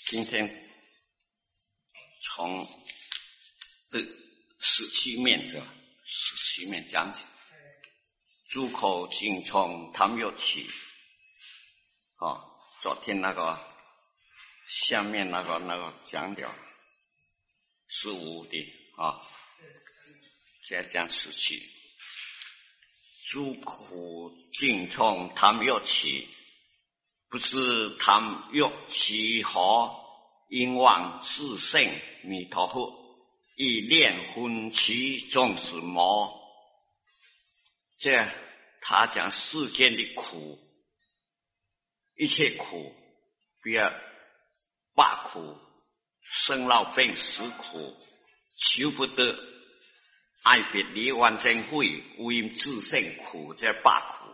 今天从第17面的17面讲起，诸口尽从贪欲起。昨天那个下面那个讲了15的现在讲17，诸口尽从贪欲起，不知贪欲其何，因妄自性弥陀佛，以念分其众是魔。这他讲世间的苦，一切苦，比如8苦，生老病死苦，求不得，爱别离万生会，无因自性苦，这8苦。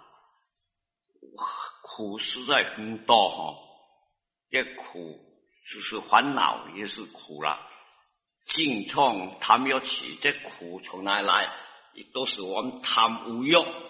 苦实在很多这苦就是烦恼，也是苦了。尽从贪欲起，这苦从哪里来？都是我们贪无欲，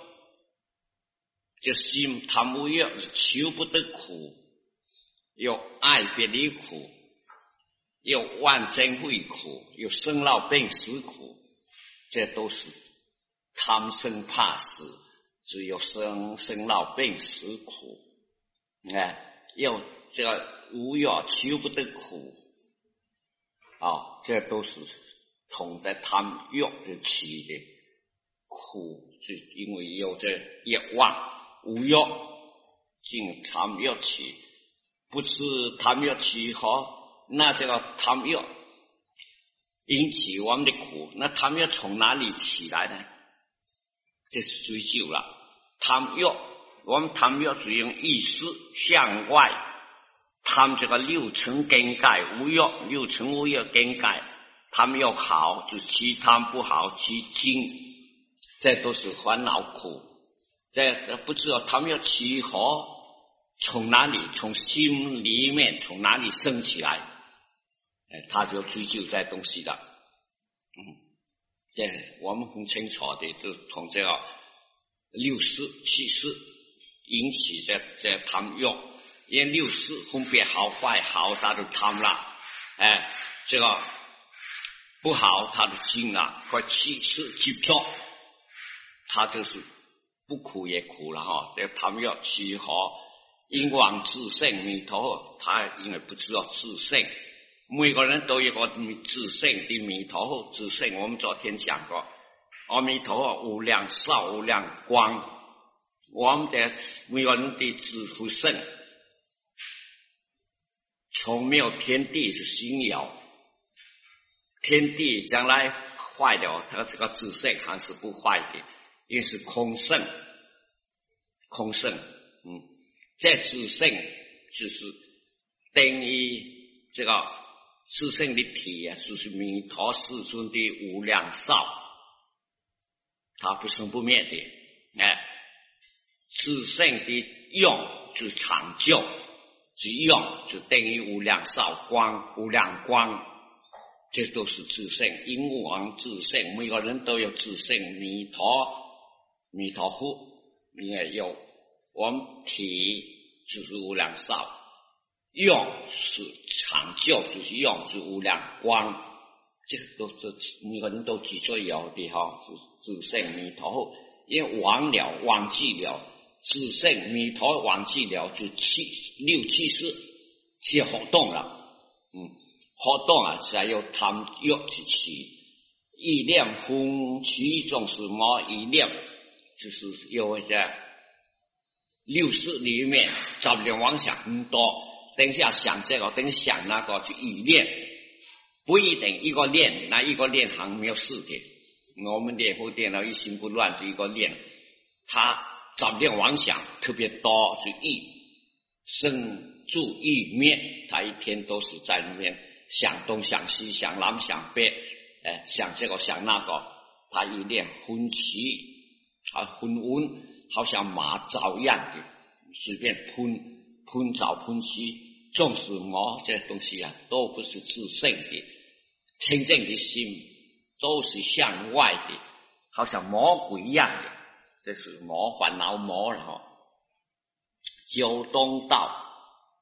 这心贪无欲是求不得苦，有爱别离苦，有万生会苦，有生老病死苦，这都是贪生怕死，只有生老病死苦。有这个无欲求不得苦，这都是从在贪欲而起的苦，就因为有这欲望无欲，尽贪欲起，不知贪欲起何？那这个贪欲引起我们的苦，那贪欲从哪里起来呢？这是追究了。贪欲，我们贪欲只用意识向外贪这个6层根盖无欲，6层无欲根盖，贪欲好就其贪不好其精，这都是烦恼苦。这不知道贪欲起何，从哪里？从心里面从哪里生起来？他就追究这东西了。这我们很清楚的，就从这个6识7识引起这贪欲，因为6识分别好坏，好他就贪了，这个不好他就精了，或7识接触，他就是不苦也苦了这贪欲起何？因妄自性弥陀佛，他因为不知道自性，每个人都有个自性的弥陀佛自性。我们昨天讲过，阿弥陀佛无量寿无量光，我们的每个人的自负性，从没有天地是心有，天地将来坏了，它这个自性还是不坏的，因为是空性。这自性就是等于这个自性的体就是弥陀世尊的无量寿，它不生不灭的。自性的用就长久，之用就等于无量寿光无量光，这都是自性。因妄自性，每个人都有自性弥陀佛，也有我们体就是无量寿，用是长久，就是用是无量光，这个都是每个人都记住有的是自性弥陀佛。因为忘记了自性弥陀，忘记了就6、7识去活动了，活动才有贪欲之起，意念分其众是魔，意念就是有这6识里面杂念妄想很多，等一下想这个，等一下想那个，就意念不一定一个念，那一个念还没有事的。我们念佛电脑一心不乱就一个念，他杂念妄想特别多，就意生住意灭，他一天都是在里面想东想西，想南想北，想这个想那个，他一念昏奇昏温，好像马照样的随便喷早喷奇，众是魔，这东西都不是自性的，清净的心都是向外的，好像魔鬼一样的，这是魔，烦恼魔了。九东道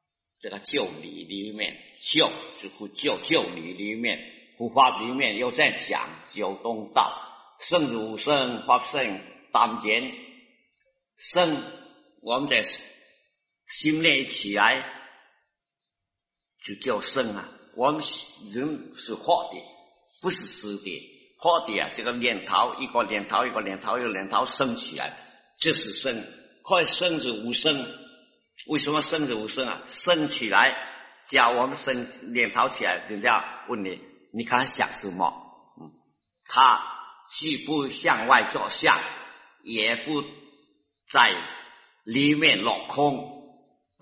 这个教理里面，教是护教，教理里面，护法里面又在讲九东道，圣主圣法圣当间圣，我们在心念起来就叫圣啊。我们人是活的，不是死的。活的啊，这个念头一个念头一个念头一个念头生起来，这是生。快生是无生，为什么生是无生啊？生起来，假如我们生念头起来，人家问你，你看想什么？他既不向外着相，也不在里面落空，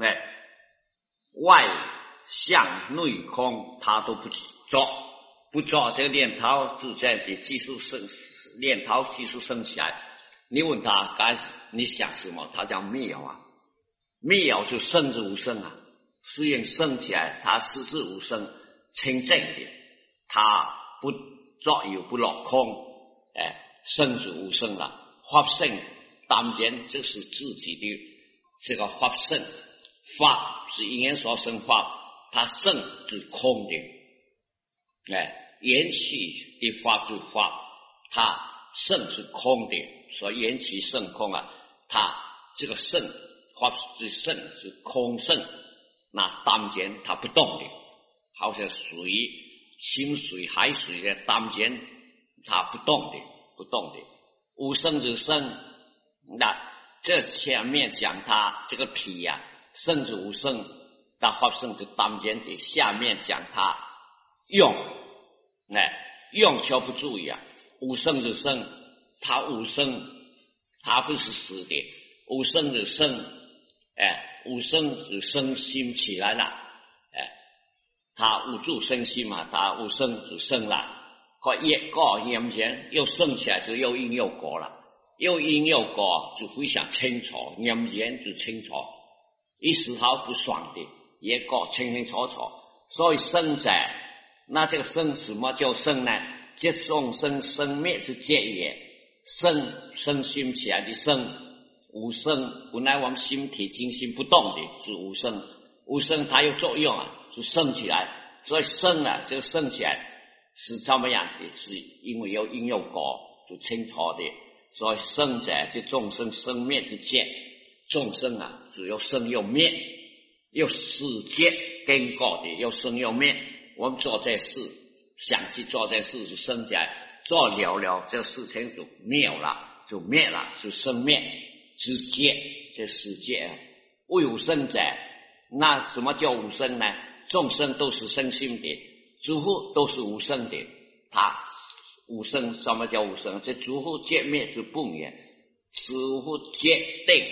外向内空，他都不做，不做这个念头自在的技术生，念头技术生起来。你问他你想什么？他讲灭啊，灭有就生之无生啊。虽然生起来，它实质无生，清净的，它不作有不落空，生之无生了。法性当然这是自己的这个法性，法是因缘所生法，它生是空的，缘起的法是法，它生是空的，所以缘起生空啊，它这个生法是生是空生，那当然它不动的，好像水、清水、海水的当然它不动的，不动的，无生之生。那这前面讲它这个体啊，生之无生，那法生之当然的，下面讲它用，用却不注意啊，无生之生，它无生，它不是死的，无生之生，无生之生心起来了，它无助生心嘛，它无生之生了，和一个眼前又生起来就又因又果了，又因又果就非常清楚，眼前就清楚，一丝毫不爽的，一个清清楚楚。所以生者，那这个生什么叫生呢？即众生生灭之结也，生心起来的生，无生本来我们心体精心不动的是无生，无生它有作用啊，是生起来，所以生啊，这个生起来是怎么样的？是因为有因有果，就清楚的。所以生者即众生生灭之结，众生啊，只有生又灭，又世界经过的，又生又灭。我们做这事，想去做这事是生起来，做了这事情就灭了，就灭了，是生灭之界，这世界啊，未有生者。那什么叫无生呢？众生都是生心的，诸佛都是无生的，他无生。什么叫无生？这诸佛皆灭之不灭，诸佛皆定，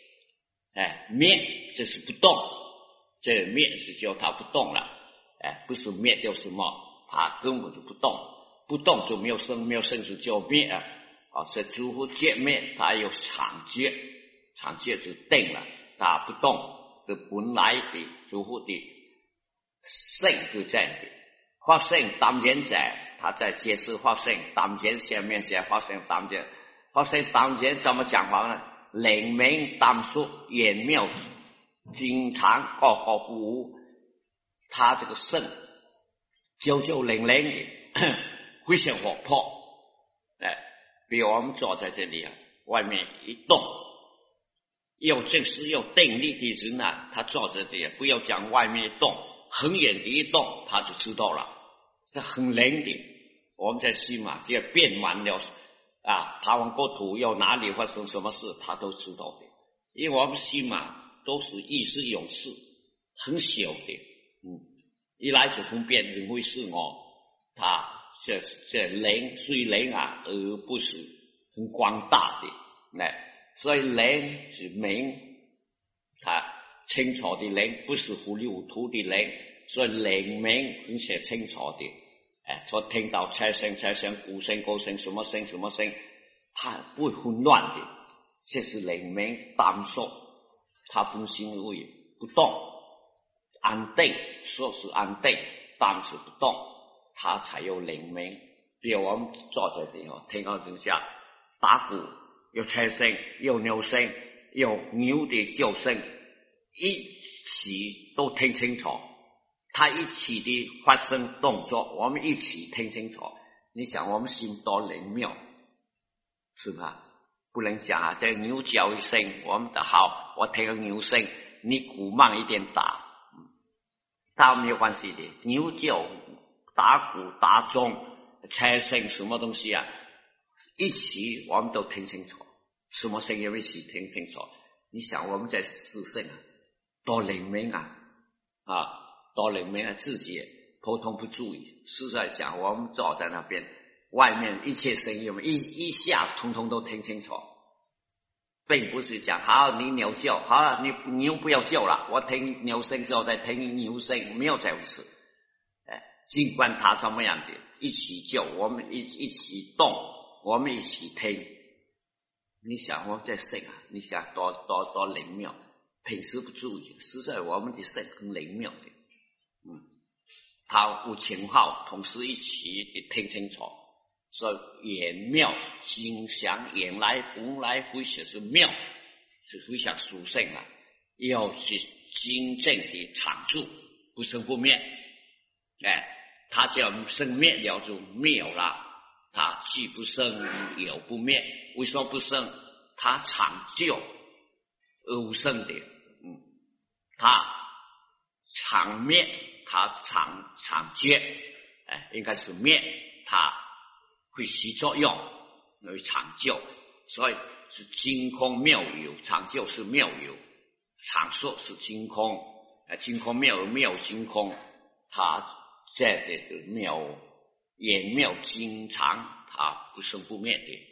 灭这是不动，这灭是叫它不动了，不是灭掉什么，它根本就不动，不动就没有生，没有生就叫灭啊。这诸佛皆灭，它有常觉，常觉就定了，它不动，这本来的诸佛的性就这样的。法性当然者，他在解释法性当然下面讲法性当然，法性当然怎么讲法呢？灵明当数眼妙经常高高不无，他这个圣九灵灵的非常活泼，比如我们坐在这里啊，外面一动，有正式有定力的人啊，他坐在这里，不要讲外面一动，很远的一动他就知道了，这很灵的。我们在西马只要变完了台湾国土有哪里发生什么事他都知道的，因为我们西马都是意识有事，很小的，一来就分辨认为是我，他这灵虽灵啊，而不是很广大的，所以灵是明，他清楚的灵，不是糊里糊涂的灵，所以灵明很写清楚的，所以听到车声、鼓声、歌声，什么声，它不会混乱的，这是灵明当受，它本心为不动，安定，说是安定，但是不动，它才有灵明。比如我们坐在这里听到这下打鼓，有车声，有牛声，有牛的叫声， 一起都听清楚，他一起的发生动作，我们一起听清楚。你想我们心多灵妙，是吧？不能讲啊，这牛叫一声，我们的好，我听个牛声，你鼓慢一点打，打没有关系的。牛叫、打鼓、打钟、车声什么东西啊，一起我们都听清楚，什么声音一起听清楚。你想我们在自身啊，多灵敏啊，多灵敏啊，自己普通不注意。实在讲，我们坐在那边，外面一切声音，一下通通都听清楚，并不是讲好你牛叫，好你牛不要叫了，我听牛声之后再听牛声，没有这回事。尽管他怎么样的，一起叫，我们一起动，我们一起听。你想我们在身啊，你想多灵妙，平时不注意，实在我们的身很灵妙的。他无情号，同时一起的听清楚，所以眼妙心想，眼来红来回去是妙，是非常殊胜啊，要是真正的常住，不生不灭。他叫生灭了就妙了，他既不生有不灭。为什么不生？他常就无生的，他常灭，他常绝，应该是灭，他会起作用，会长久，所以是精空妙有，长久是妙有，长寿是精空，精空妙有，妙精空，他这个妙眼妙精长，它不生不灭的。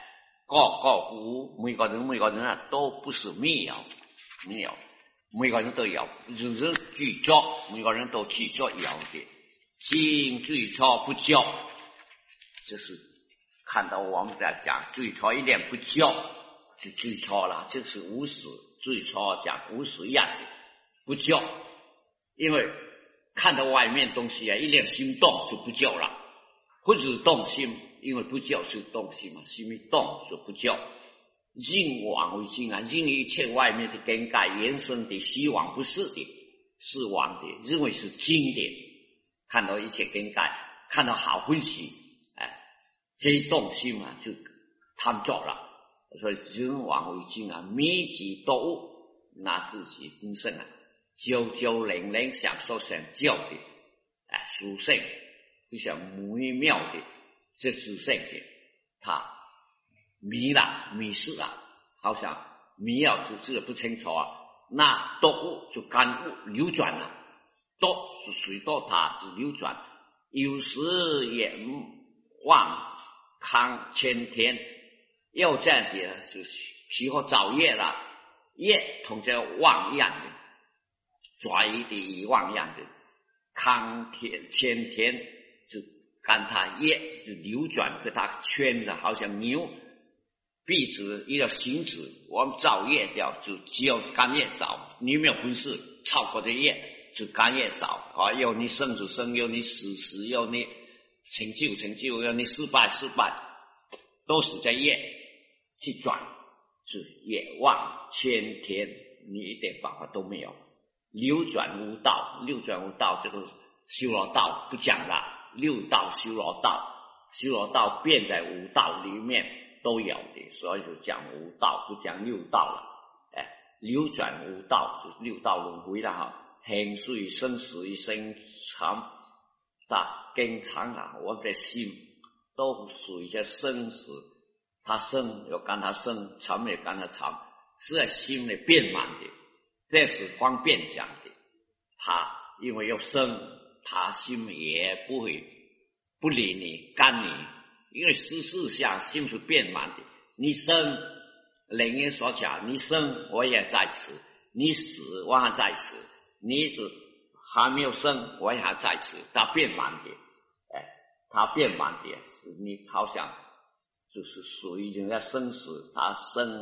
每个人啊都不是没有，每个人都有，人人具足，每个人都具足有的。心最错不教，就是看到我们在讲最错一点不教，就最错了，这是无始最错讲无始一样的不教，因为看到外面东西啊，一点心动就不叫了，或者是动心，因为不叫是动心嘛，心一动就不叫。应往为境啊，因一切外面的更改延伸的希望不是的，是妄的，认为是经典。看到一切更改，看到好欢喜，这一动心嘛，就贪着了。所以人往为境啊，密集多物，拿自己本身啊，久零零享受成就的，殊胜，就像美妙的，这殊胜的，他迷失了，好像迷了就不清楚啊。那多物就干物流转了，多是水多，它就流转，有时也望康千天，要这样的是时候早夜了，夜同这望一样的，拽的一望一样的，康天千天就干它夜就流转，给它圈着，好像牛壁纸一个行子，我们造业掉就只有干业造，你没有本事超过这业就干业造啊，要你生就生，要你死要你成就，要你失败，都是在业去转，是业望千天，你一点办法都没有。流转无道，这个修罗道不讲了，六道修罗道变在五道里面都有的，所以就讲五道，不讲六道了。流转无道就是六道轮回了哈，行水生死一生长大更长啊，我们的心都属于这生死，它生有干它生，长也干它长，是在心里变满的，这是方便讲的。他因为要生，他心也不会不理你干你，因为事下心是变满的。你生，灵言所讲，你生我也在此，你死我还在此，你还没有生我也还在此，它变满的，它变满的，你好像就是属于人家生死，他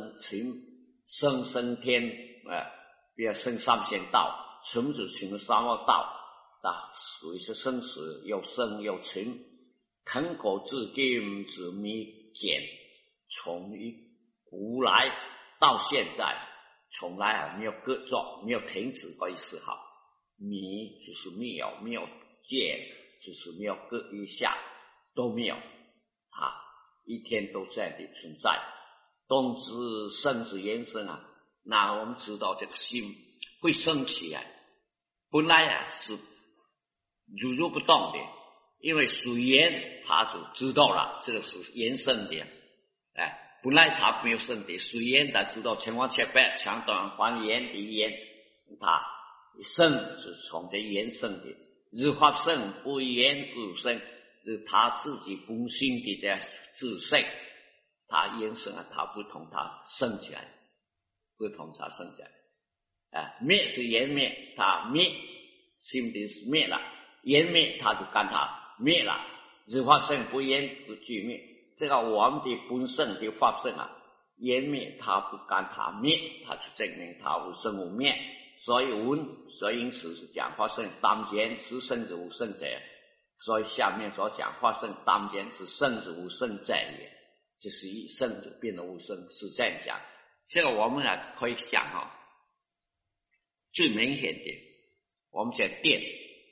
生天，比如生三仙道，存就存三恶道，属于是生死又生又存，肯果至今之弥减，从古来到现在从来没有搁着，没有停止过一丝毫。迷就是没有戒，就是没有搁一下，都没有，它一天都这样的存在。动之生之延伸那我们知道这个心会升起来，本来是如如不动的，因为水源它就知道了这个是延伸的，本来它没有生的，水源它知道情况切白强短还原的源，它生是从这延伸的，日发生不言不生，是它自己本性的这自性，它延伸它不同它升起来，不同它升起来。灭是缘灭，它灭心的是灭了，缘灭它就干它灭了，日发生不言不具灭。这个我们的本身的发生缘灭它不干它灭，它就证明它无生无灭。所以因此是讲发生当间是生之无生者，所以下面所讲发生当间是生之无生者也，就是以生就变得无生，是这样讲。这个我们可以想最明显的，我们这电，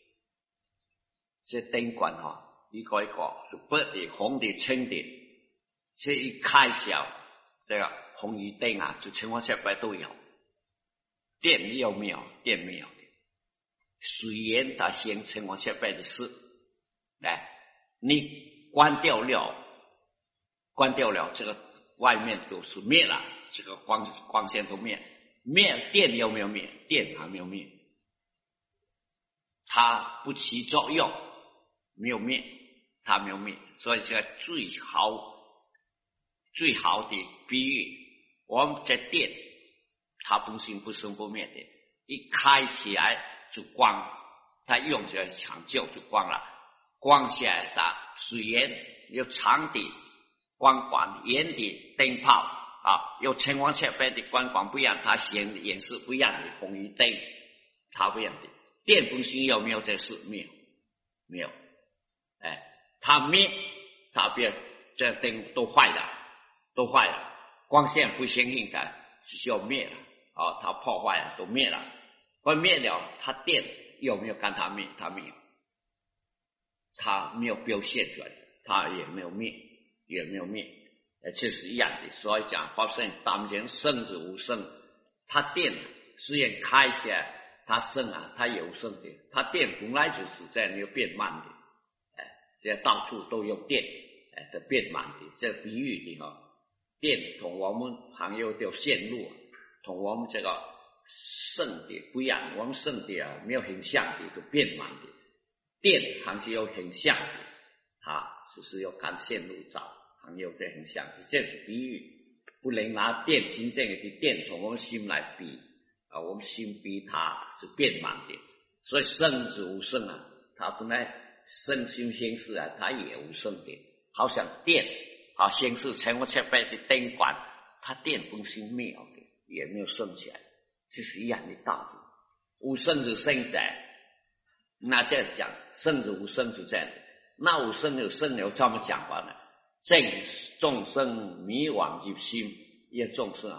这灯管一个一个是白的、红的、青的，这一开小，这个红绿灯就情况下都有。电有没有？电没有的。水源它先情况下的事，你关掉了，这个外面都是灭了，这个光线都灭。灭电有没有灭？电还没有灭，它不起作用，没有灭，它没有灭。所以这个最好的比喻，我们在电，它本身不生不灭的，一开起来就光，它用起来长久就光了，光起来的水源有长的光管，远的灯泡有情况下边的光管不一样，它显示不一样的红绿灯，它不一样的。电本身有没有这事？没有，它灭，它变这灯都坏了，光线不相应的就灭了，它破坏了都灭了，灭了，它电有没有干它灭？它没有，它没有表现出来，它也没有灭，这是一样的。所以讲发生当间生之无生，它电虽然开起来它生它有生的，它电本来就是这样没有变慢的，这到处都有电的变慢的，这比喻的电同我们还有条线路同我们这个生的不一样，我们生的没有很像的就变慢的，电还是有很像的，它就是要看线路找还有这很像的，这是比喻，不能拿电真正的电同我们心来比我们心比它是变慢的。所以生之无生它本来生心形式它也无生的，好像电形式成我切白的灯管，它电本身没有的，也没有生起来，这是一样的道理。无生之生者，那这样讲生之无生是这样的，那无生有生有这么讲法呢？正众生迷惘入心，也众生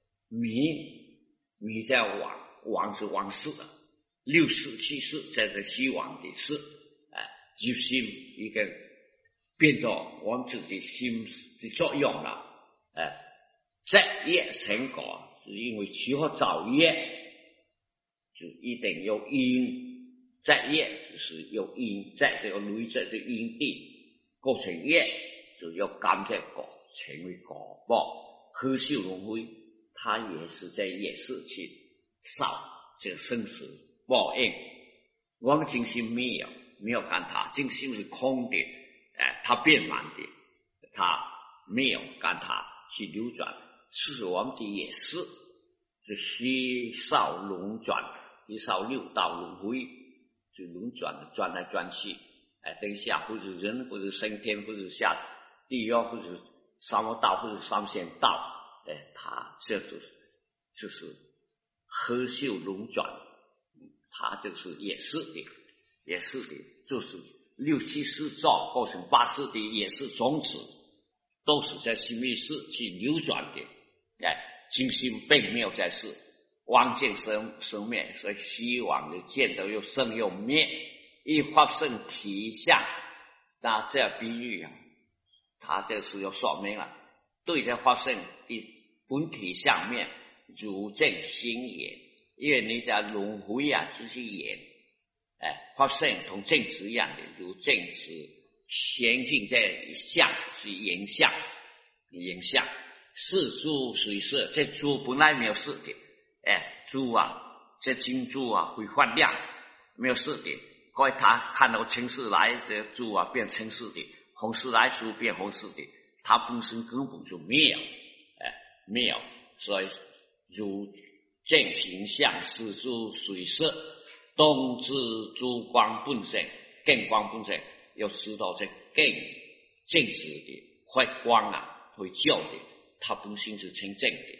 迷在往是往事六世七世在这虚妄的事入心一个变作我们自己心的作用了在业成果，是因为如何造业就一定有因，在业就是有因，在这个累积的因地构成业，就要甘这果成为果报，何修轮回，它也是在业事去受这个生死报应。我们精心没有看它，精心是空的它变满的，它没有看它去流转，是我们的业事就虚少轮转，一少六道轮回就轮转转来转去等一下或者人或者升天或者下地狱或者三恶道或者三仙道它这就是合修轮转，它就是也是的，就是六七世造构成八世的也是种子，都是在心意识去流转的精心并没有在世， 妄见生灭，所以虚妄的见都又生又灭，一发生体相。那这比喻啊，它这是有说明了，对这发生的本体相面如正心也，因为你在轮回啊，就是眼，发生同正直一样的，如正直显性在相是言相，言相是珠水色，这珠本来没有色的，珠啊，这金珠啊会发亮，没有色的。各位他看到青色来的珠啊变青色的，红色来珠变红色的，它本身根本就没有，没有，所以如正形象是珠水色，东知珠光本身，更光本身，要知道这更正直的发光啊，会照的，它本身是清正的。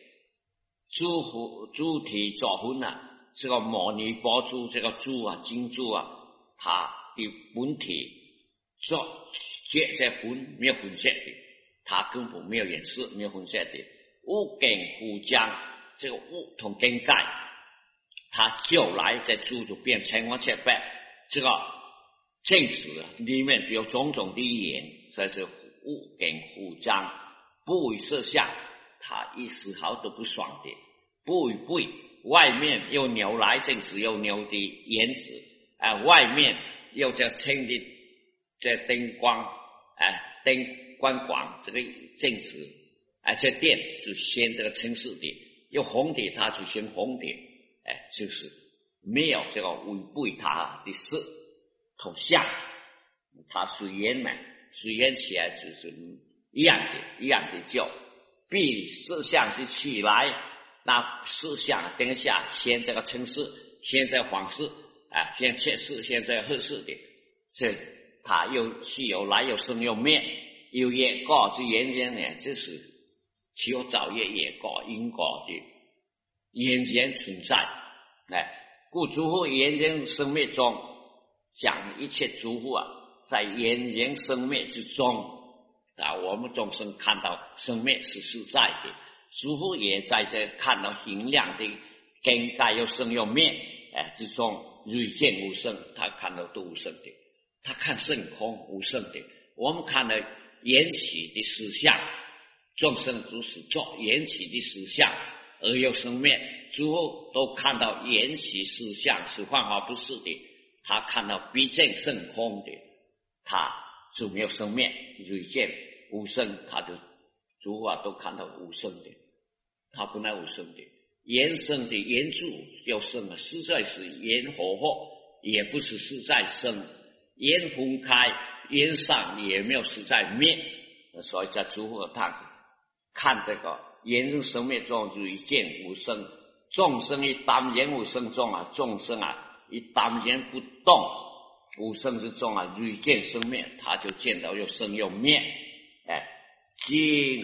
珠体作分啊，这个摩尼宝珠这个珠啊，金珠啊，它的本体作结在分没有混色的，它根本没有颜色，没有混色的。物根互将，这个物同根盖，它就来在珠就变成光切白，这个正直里面有种种的言，所以是物根互将，不为色相，它一丝毫都不爽的，不为贵，外面又牛来正直又牛的颜值，外面又叫青的这灯光，灯光广这个正直，这电就先这个青色的，又红的它就先红的，就是没有这个违背它的色同相，它随缘嘛，随缘起来就是一样的叫，比色相是起来，那色相等下先这个青色，先在黄色，先切色，先在褐色的，这它又是有来有生有灭，有业果是缘缘呢，就是只有造业业果因果的缘缘存在，故诸佛缘缘生灭中讲一切诸佛啊，在缘缘生灭之中我们众生看到生灭是实在的，诸佛也在这看到形量的根盖又生又灭之中，屡见无生，他看到都无生的，他看圣空无生的，我们看了缘起的实相，众生都是做缘起的实相而又生灭，诸佛都看到缘起实相是幻化不是的，他看到毕竟圣空的，他就没有生灭，屡见无生，他就诸佛都看到无生的，他本来无生的，缘生的缘住要生啊，实在是缘活活，也不是实在生，缘分开缘上也没有实在灭，所以在诸佛他看这个缘入生灭中屡见无生，众生一当缘无生中众生一当缘不动无生之中屡见生灭，他就见到又生又灭，今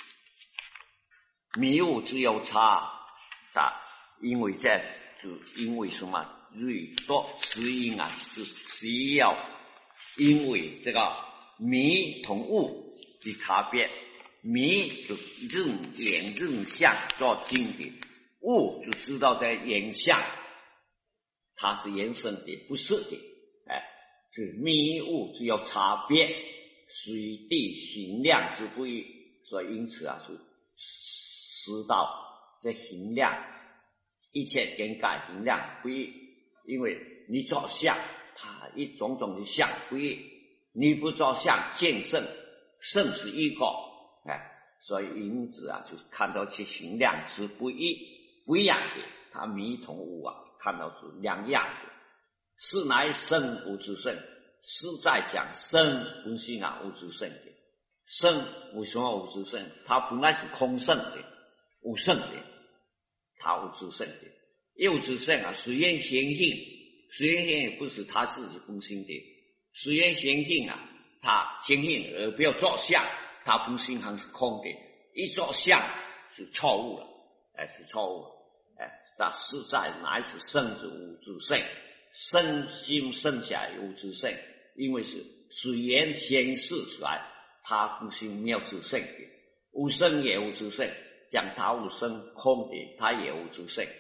迷雾之有差，因为这就因为什么瑞多实因是要因为这个迷同雾的差别，迷就眼认相做经典，雾就知道在眼相，它是延伸的，不是的，就是迷雾只有差别，水地形量之不一，所以因此是知道这形量，一切根盖形量不一，因为你做相，它一种种的相不一，你不做相见圣，圣是一个，所以因此就是看到其形量之不一样的，它迷同物看到是两样的，是乃生无自性，是在讲生本身无自性的，生为什么无自性？它本来是空性的，无性的，它无自性的，有自性虽然显性，虽然也不是它自己本身的，虽然显性它显性而不要做相，它本身还是空的，一做相是错误了，是错误了，它实在乃是生之无自性，生心生下来无自性，因为是虽然显示出来，它本身没有自性的，无生也无自性，讲它无生空的，它也无自性，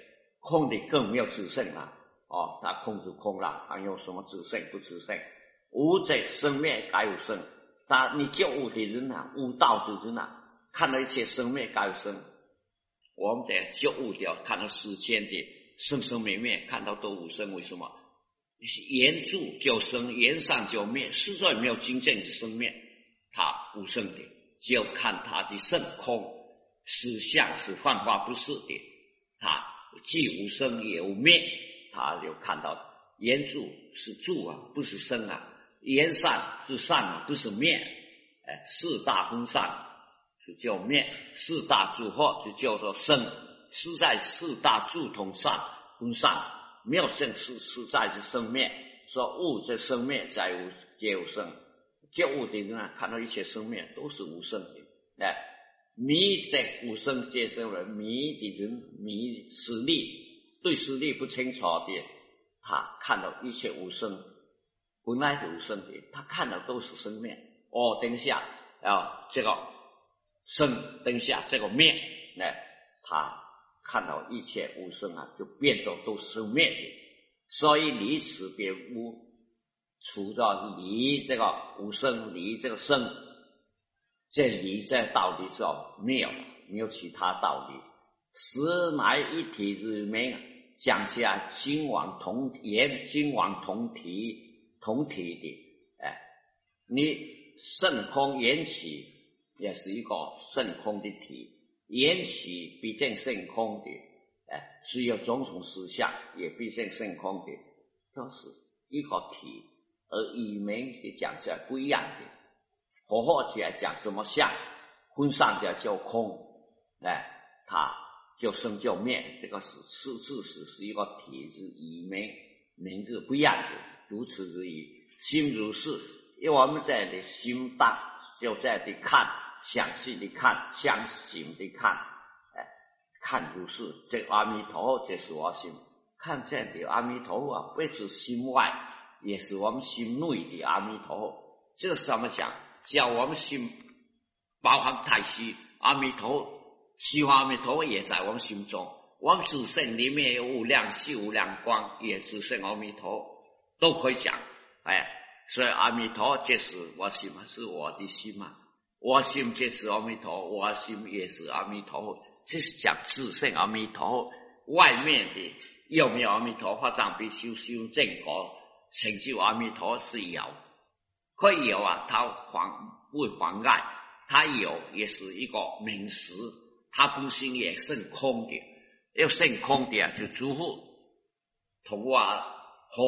空的更没有自性了。它空就空了，还有什么自性不自性？无者生灭该有生。你觉悟的人啊，悟道的人啊，看到一切生灭该有生。我们得觉悟掉，看到世间的生生灭灭，看到都无生。为什么？言住就生，言散就灭，实在没有真正的生灭，它无生的，只有看它的圣空，实相是幻化不是的，它既无生也无灭，它就看到言住是住啊，不是生啊，言散是散啊，不是灭，四大分散就叫灭，四大住合就叫做生，实在四大住同散分散，没有生实在是生灭，说物这生灭在无皆有生，觉悟的人啊，看到一切生灭都是无生的。迷在无生皆生人，迷的人迷实力，对实力不清楚的，他看到一切无生，本来是无生的，他看到都是生灭。等一下这个生，等一下这个灭，他看到一切无生啊，就变作都是生灭的。所以离此别无，除了离这个无生，离这个生，这离这道理是没有其他道理。实乃一体之名，讲下心王同言，心王同体的。你圣空缘起也是一个圣空的体，缘起毕竟圣空的，虽有种种实相，也毕竟圣空的，都是一个体，而语名是讲起来不一样的。合合起来讲什么相，分散起来叫空，它就生就灭，这个是事实是一个体，是语名字不一样的，如此而已。心如是，因为我们在的心当就在的看，详细的看，详细的看，看如是，这阿弥陀佛就是我心，看这样的阿弥陀佛啊，不是心外，也是我们心内的阿弥陀佛。这个是怎么讲？只要我们心包含太虚，阿弥陀佛，西方阿弥陀佛也在我们心中，我们自性里面有无量细无量光，也自性阿弥陀佛，都可以讲。所以阿弥陀佛就是我心，是我的心嘛，我心就是阿弥陀佛，我心也是阿弥陀佛，这是讲自性阿弥陀佛。外面的有没有阿弥陀佛藏必修正果成就阿弥陀佛是有，可以有啊，它不会妨碍，它有也是一个名实，它本身也是空的，要是空的啊，就诸乎同合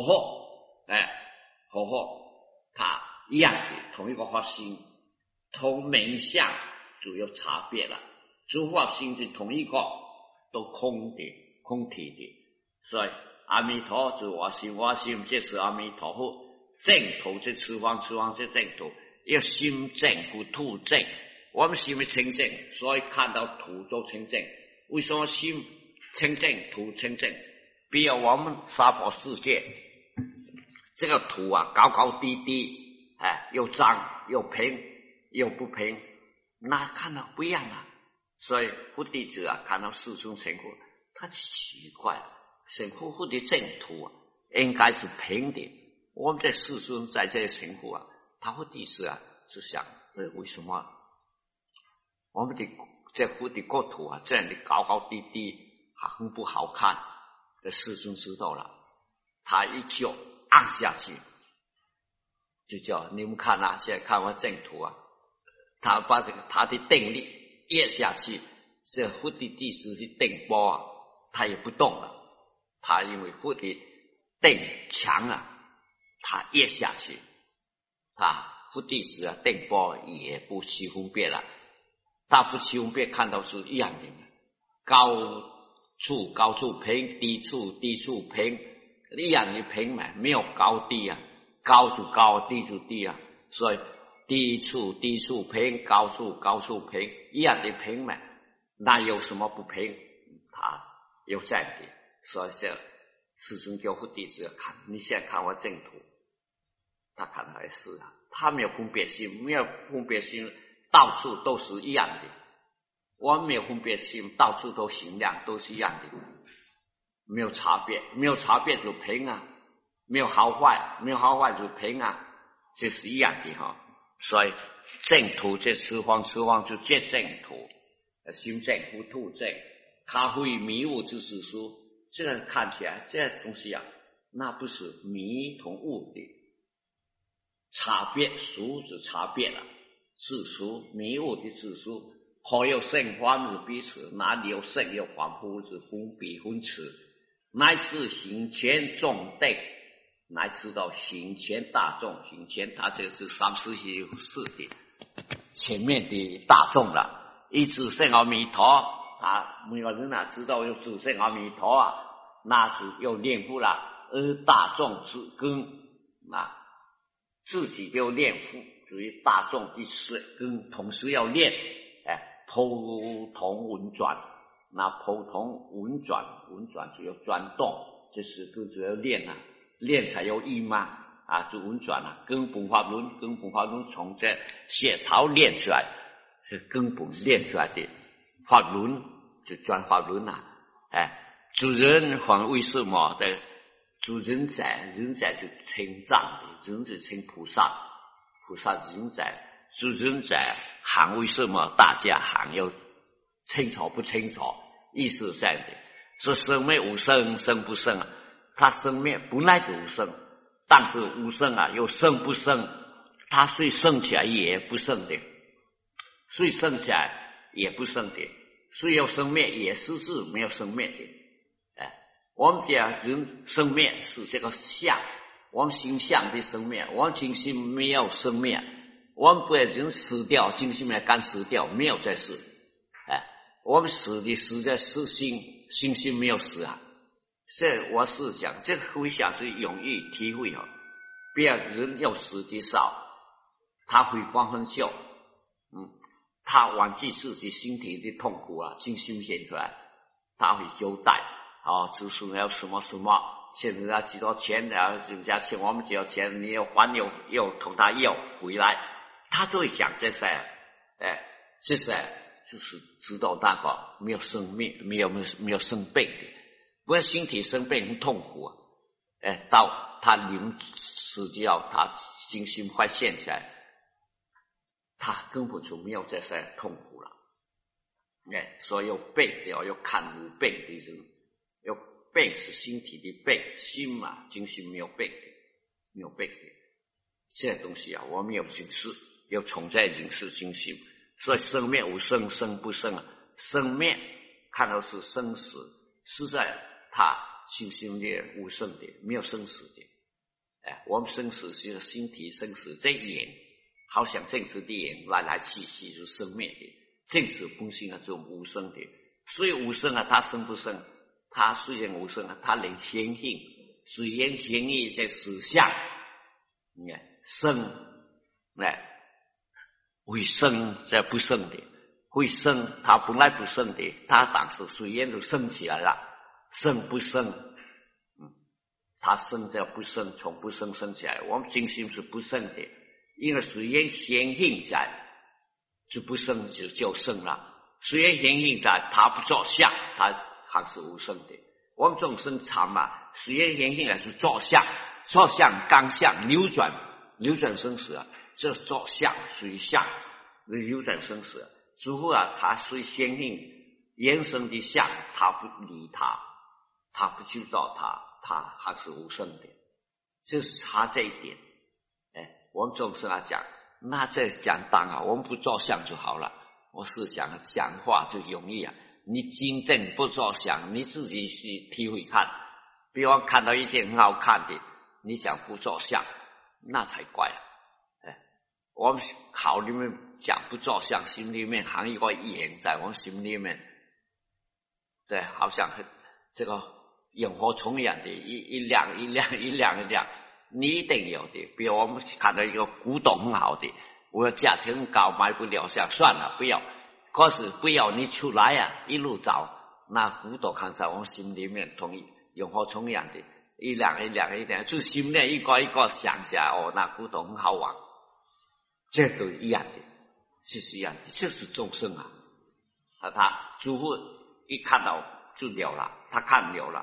合它一样的同一个发心，同名相就有差别了。诸法心是同一个，都空体的，所以阿弥陀佛是我心，我心就是阿弥陀佛。正途是此方是正途，要心正不土正。我们心清净，所以看到土都清净。为什么心清净土清净？比如我们娑婆世界，这个土啊高高低低，又脏又平又不平，那看到不一样啊。所以佛弟子啊看到世尊成佛，他奇怪，成佛的净土啊应该是平的。我们在世尊在这里成佛啊，他佛弟子啊是想，为什么我们的这佛的国土啊这样的高高低低很不好看？这世尊知道了，他一脚按下去，就叫你们看啊，现在看我净土啊，他把他的定力压下去，这佛的弟子的定波啊，他也不动了。他因为佛的定强啊，他压下去，佛弟子啊定波也不起分别了。他不起分别，看到是一样的，高处平，低处平，一样的平嘛，没有高低啊，高就高，低就低啊，所以低处平，高处平，一样的平嘛，那有什么不平？他有这样的，所以这世尊叫佛弟子看，你现在看我净土，他看来是啊，他没有分别心，到处都是一样的。我们没有分别心，到处都行量，都是一样的。 没有差别，没有差别就平啊，没有好坏，没有好坏就平啊，这是一样的哈。所以正土这吃方就这正土，心正不土正，咖啡迷雾之指数，这个看起来这东西啊，那不是迷同悟的差别，数是差别了，指数迷雾的指数，何有生欢之彼此？哪里有生有欢呼之分彼分此？乃至行前众对，乃至到行前大众，行前他这是三世世的前面的大众了，一直圣阿弥陀啊，每个人啊知道有主圣阿弥陀啊，那是有念佛了，而大众之根啊，自己要念佛，属于大众的根，同时要念，普通文转，那普通文转就要转动，这是都只要练啊，练才有意嘛。啊，就文转啊，根本法轮从这血槽练出来，是根本练出来的法轮，就转法轮啊。主人还为什么的？主人在，人在就称赞的，人就称菩萨人在，主人在，还为什么大家还要清楚不清楚？意思是这样的，说生灭无生，生不生啊？它生灭本来就无生。但是无生啊，又生不生？它虽生起来也不生的，虽生起来也不生的，虽有生灭也是没有生灭的。我们讲人生灭是这个相，我们形象的生灭，我们精心没有生灭，我们不要人死掉，精心没干死掉，没有在死。我们死在死心没有死啊。这我是讲，这个回想是容易体会哦。别人要死的少，他会光很笑，他忘记自己身体的痛苦啊，精心显出来，他会交代就是要什么，欠人家几多钱，然后人家欠我们几多钱，你要还又同他要回来，他都会讲这些，这些就是知道那个没有生命，没有生病的。不然身体生病很痛苦啊！到他临死掉，他精心快现起来，他根本就没有这些痛苦了。所以有病的要看无病的人，有病是身体的病，心嘛，精心没有病的，这东西啊，我们有认识，要从在认识精心。所以生灭无生，生不生啊？生灭看到是生死，实在他心心的无生的，没有生死的。我们生死是身体生死，这眼好像正直的眼来去是生灭的，正直本性啊就无生的。所以无生啊，他生不生？他虽然无生啊，他能显性，虽然显一些实相，生会生这不生的，会生他本来不生的，他当时虽然都生起来了，生不生？他生这不生，从不生生起来。我们精心是不生的，因为虽然显性在，就不生就生了。虽然显性在，他不着相，他还是无生的。我们众生常嘛，虽然显性来是着相，着相刚相流转生死啊。这着相随相流转生死，只不过他随显性原生的相，他不理他不知道他还是无生的，就是差这一点。我们众生讲，那这讲当啊，我们不着相就好了。我是讲话就容易啊，你真正不着相，你自己去体会看。比方看到一件很好看的，你想不着相，那才怪啊。我们考里面讲不着相，心里面含一个眼在我们心里面，对，好像这个萤火虫一样的，一亮，你一定有的。比如我们看到一个古董很好的，我价钱很高，买不了，想算了，不要。可是不要你出来啊，一路找，那古董看在我们心里面，同萤火虫一样的，一亮，就心里一个一个想起来，那古董很好玩。这都一样的，是一样的，就是众生啊。他诸佛一看到就了了，他看了了，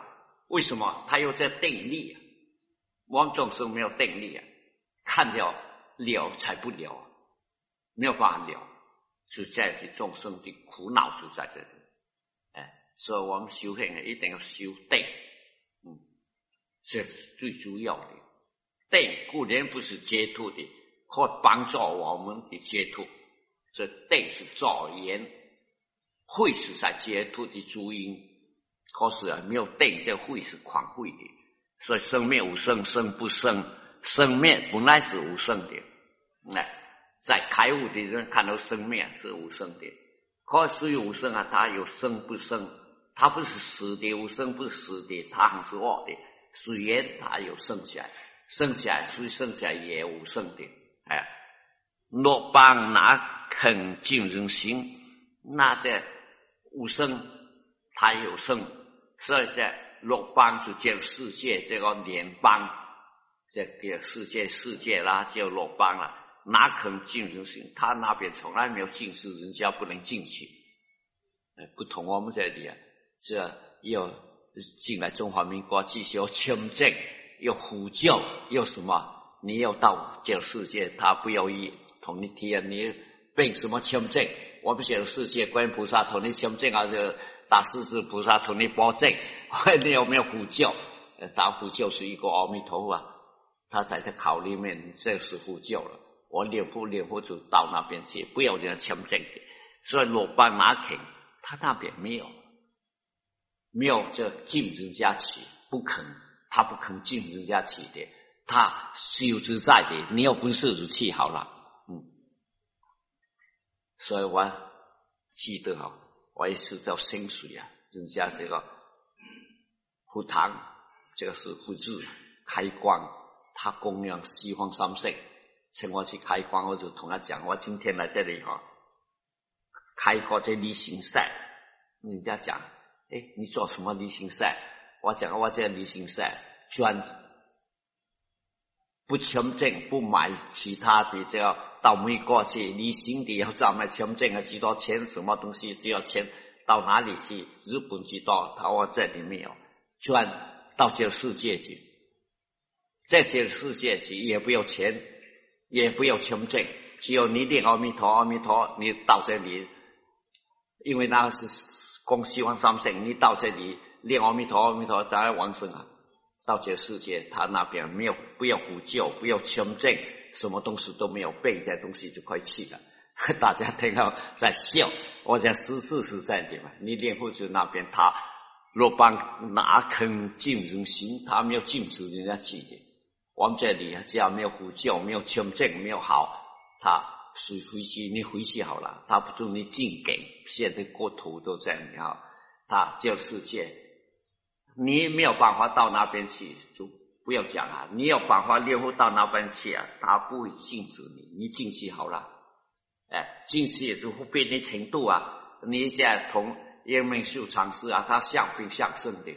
为什么？它有这定力啊。我们众生没有定力啊，看了了才不了，没有办法了，就在这众生的苦恼就在这里。所以我们修行一定要修定，这是最主要的。定固然不是解脱的，可帮助我们的解脱。这定是造业，慧是在解脱的主因。可是没有定，这慧是狂慧的。所以生灭无生，生不生，生灭本来是无生的。在开悟的人看到生灭是无生的，可是无生啊，它有生不生，它不是实的，无生不是实的，它还是恶的。虽然它有生起来，生起来虽生起来也无生的。若帮哪肯尽人心，那的无生它有生，所以在若邦是这个世界，这个联邦，这个世界啦，就若邦了，哪肯尽人心？他那边从来没有禁止人家不能进去。不同我们这里啊，这要进来中华民国，继续要签证，要呼叫，要什么？你要到这个世界，他不要同你提啊，你凭什么签证？我们这个世界观音菩萨同你签证啊，这大势至菩萨同你保证，你有没有呼叫？打呼救是一个阿弥陀佛啊，他在这考里面这是呼救了。我念佛就到那边去，不要人家签证的。所以罗班拿肯，他那边没有这禁人家起，不肯，他不肯禁人家起的，他修自在的，你有本事就去好了。所以我记得啊，我也是叫薪水啊，人家这个佛堂，这个是佛智开光，他供养西方三圣，请我去开光，我就同他讲，我今天来这里开过这旅行赛，人家讲，你做什么旅行赛？我讲我这旅行赛专不签证，不买其他的，这个到美国去旅行的要找买签证啊，几多钱？什么东西都要钱？到哪里去？日本几多？他说这里没有，专到这个世界去，在这个世界去也不要钱，也不要签证，只有你念阿弥陀，阿弥陀，你到这里，因为那是供西方三圣，你到这里念阿弥陀，阿弥陀，当然往生啊。到这个世界，他那边没有，不要呼救，不要签证，什么东西都没有，背这东西就快去了。大家听到在笑，我讲事实在的嘛。你念佛就那边，他若帮哪肯禁人心，他没有禁止人家去的。我们这里只要没有呼救，没有签证，没有好，他谁回去你回去好了，他不准你进给，现在国土都这样啊。他这个世界。你没有办法到那边去，就不要讲啊！你有办法念佛到那边去啊，他不会禁止你，你进去好了。进去也就不变的程度啊！你现在同延明秀禅师啊，他相兵相胜的，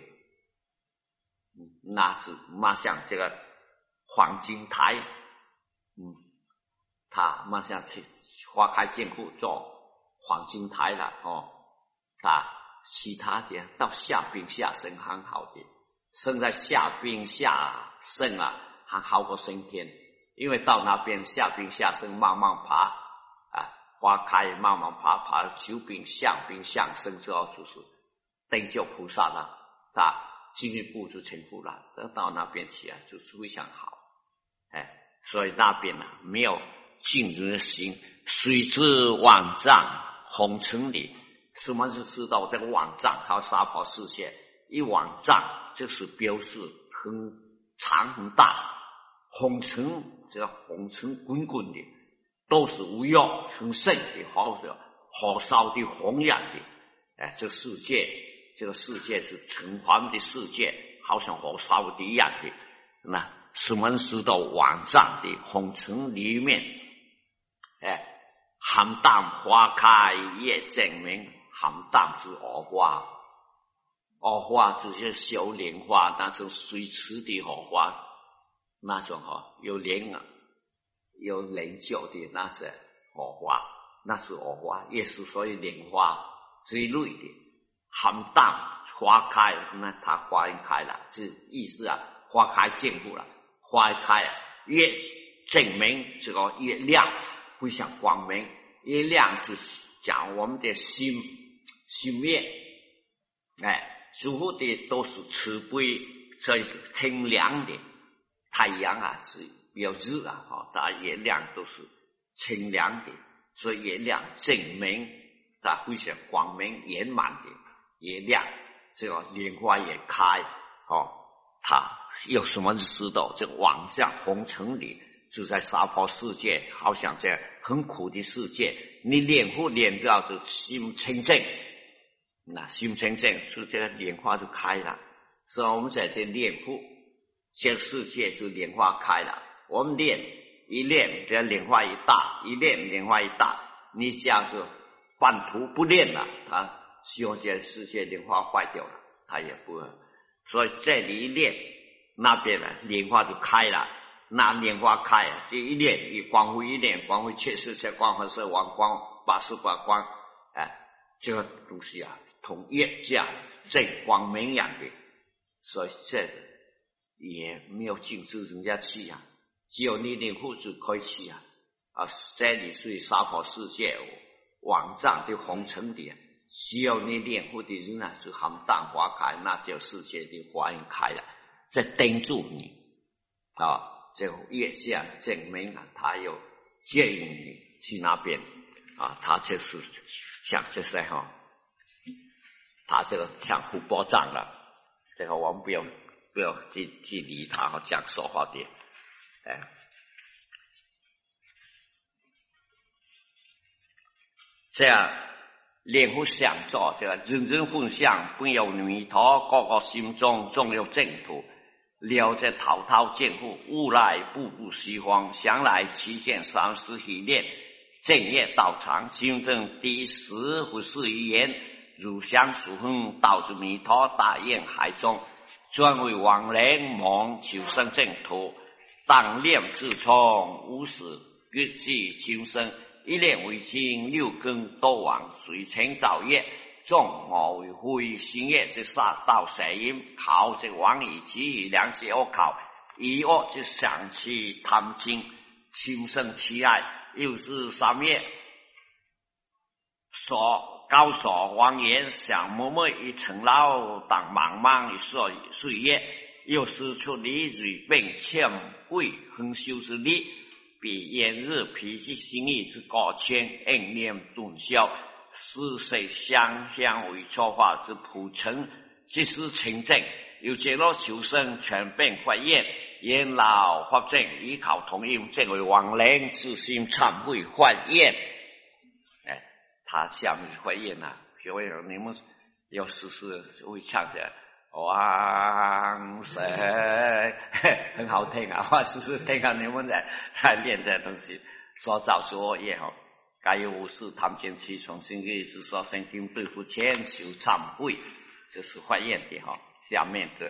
那是马上这个黄金台，他马上去花开见佛做黄金台了他。其他的到下兵下生还好的，生在下兵下生啊，还好过升天。因为到那边下兵下生慢慢爬花开慢慢爬九兵相兵相生之后，就是等就菩萨了，他进一步就成佛了。到那边去啊，就是非常好。所以那边没有尽人心，水之万丈，红尘里。什么是知道这个万丈？还有沙婆世界，一万丈就是表示很长很大，红尘这个红尘滚滚的，都是无药很盛的，好烧的弘扬的。这个世界是城隍的世界，好像火烧的一样的。那什么知道万丈的红尘里面，含淡花开叶正明。含淡是荷花，荷花就是小莲花，那种水池的荷花，那种有莲有莲酒的那是荷花，那是荷花，也是所以莲花这一类的。含淡花开，那它花园开了，这意思啊，花开见护了，花开了，越证明这个越亮，会像光明，越亮就是讲我们的心面，似乎的都是慈悲，所以清凉的。太阳啊是有日啊，它月亮都是清凉的，所以月亮证明它会像光明圆满的月亮。这个莲花也开它有什么知道？这个往向红尘里，就在娑婆世界，好像这很苦的世界，你练佛练到就心清净，那心清净，所以这个莲花就开了。所以我们在这练佛，这个世界就莲花开了。我们练一练，这莲花一大，一练莲花一大，你想是半途不练了，它希望这世界莲花坏掉了，它也不会。所以这里一练，那边呢莲花就开了。那莲花开，这一练，一光辉一练，光辉确实在光辉是王光88光，这个东西啊，同月价正光明一样的，所以这也没有禁止人家去啊，只有你练佛就可以去啊。这里是娑婆世界网上的红尘里，只有你练佛的人啊，就含淡花开，那就世界的花园开了，在盯住你这个月相证明啊，他有接引你去那边他就是像这些他这个像福报障了，这个我们不要去理他这样说话的，这样练佛相做，这个人人分相，本有弥陀，个个心中总有净土。了这滔滔见护，悟来步步西方，想来其见三世系列，正业道场，心正第10不是语言，如相属分，导致弥陀大愿海中，专为亡人梦求生净土，当念自从无始月际今生，一念为经6根多往，随尘造业。众我为灰心业之杀道蛇因，考这王以其以良邪恶考，以恶之想其贪精，心生其爱，又是三业所高所王言，想默默一层楼，当茫茫一岁月，又是出离蕊并欠贵恒修之力，比炎日脾气心意之高谦，应念顿消。是谁相为错法之普成，即是清净，有解落求生，全并发愿，言老发正，依靠同应，正为亡灵，自心忏悔发愿。他下面发愿学会你们要试试会唱的往生，很好听我试试听你们在练这东西，所造之恶业该有无事谈见其从心意之说圣经对付千修忏悔，这是发愿的下面的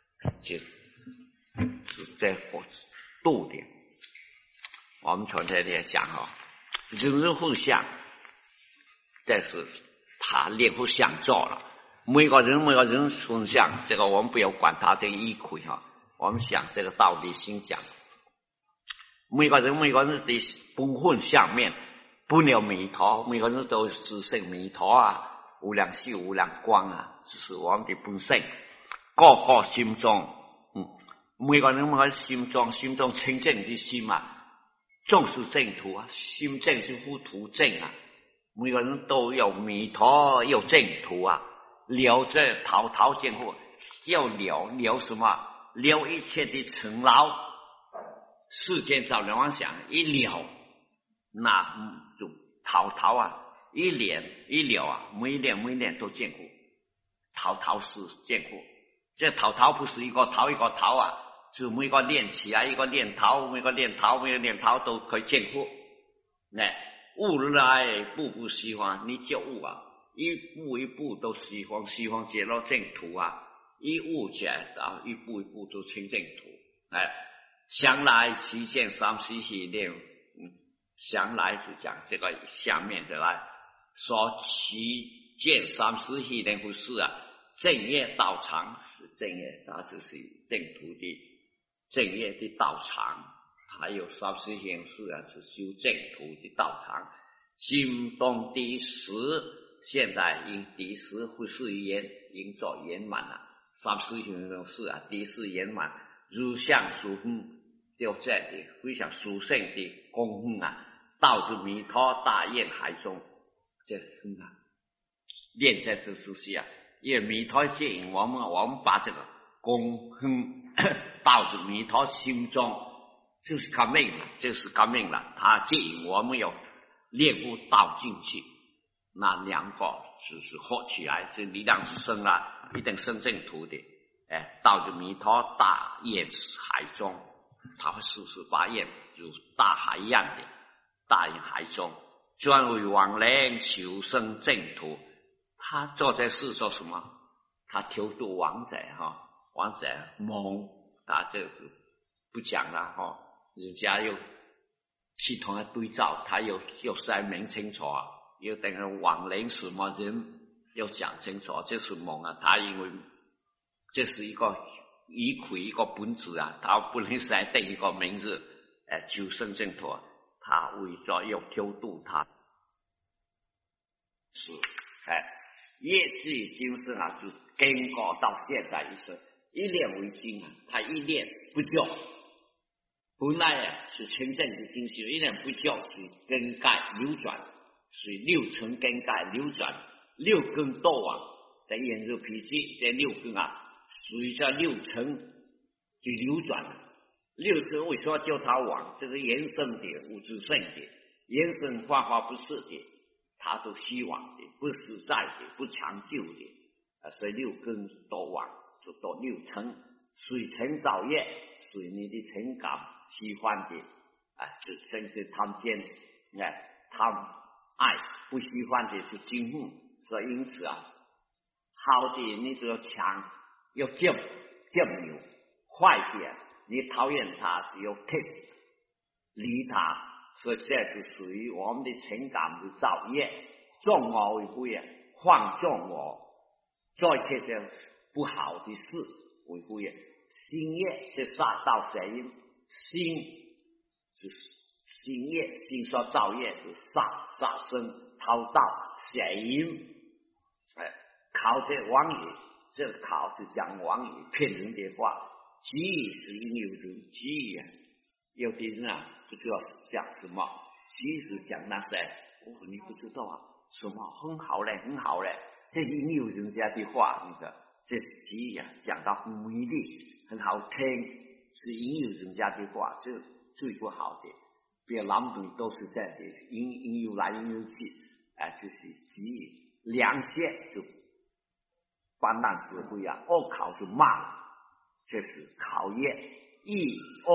就是在度的。我们从这里讲人人互相，这是他练互相做了，每个人分相，这个我们不要管他的意亏我们想这个道理心讲，每个人的本分相面。不了弥陀，每个人都自性弥陀无量寿无量光这是我们的本性。个个心中每个人心中清净的心总是净土心净是乎土净每个人都有弥陀有净土了这滔滔见护，要了什么？了一切的尘劳，世间找人妄想一了，那就滔滔一念一了每一念都见过，滔滔是见过。这滔滔不是一个滔一个滔是每个念起一个念滔，每个念滔都可以见过。悟来步步西方，你就悟一步一步都西方解到净土一悟起来一步一步都清净土。想来其见三世系列。想来就讲这个下面的说其见三世系列不是正业道场是正业，它就是正途的正业的道场。还有少师贤士是修正途的道场。心动第十，现在因第十不是应做圆满了。少师贤士第十圆满，如相殊分，就这样的非常殊胜的功夫道之弥陀大愿海中，这练在这熟悉因为弥陀接引我们把这个功夫道之弥陀心中。就是革命了，就是革命了。他接引我们有练悟道进去，那两个就是合起来，这力量是生一定生正途的。道之弥陀大愿海中，他会时时把愿如大海一样的大海中，专为往来求生正途。他做这事做什么？他求度王者王者蒙，他这个不讲了人家又系统的对照，他又是明清楚又等于往来什么人又讲清楚，这是蒙他因为这是一个依亏一个本质他不能再定一个名字求生正途，他为咗要调度他是业绩精神就经过到现在一念为经他一念不就本来是纯正的精神，一念不就是根盖流转，是六层根盖流转，六根多在眼肉脾气这六根随着六层就流转了。六层为什么叫它往？这是延伸的物质性的，延伸花花不是的，它都虚妄的，不实在的，不长久的所以六根多往就多六层，随尘造业，随你的情感喜欢的就甚至他们间他们爱不喜欢的就惊恨，所以因此好的你就要强要正扭，坏的你讨厌他只有退离他，所以这是属于我们的情感的造业，纵我为非放纵我做一些这不好的事为非心业是杀道邪因，心是心业，心所造业是杀生偷盗邪因靠这妄语，这靠是讲妄语骗人的话，机语是因有人机语有的人不知道讲什么，其实讲那些你不知道什么很好嘞很好嘞，这是因有人家的话，你看这机语讲到很美丽很好听，是引诱人家的话，这最不好的。别男女都是这样的，引诱来引诱去，就是机遇良心就办难社会恶考是骂，这是考验意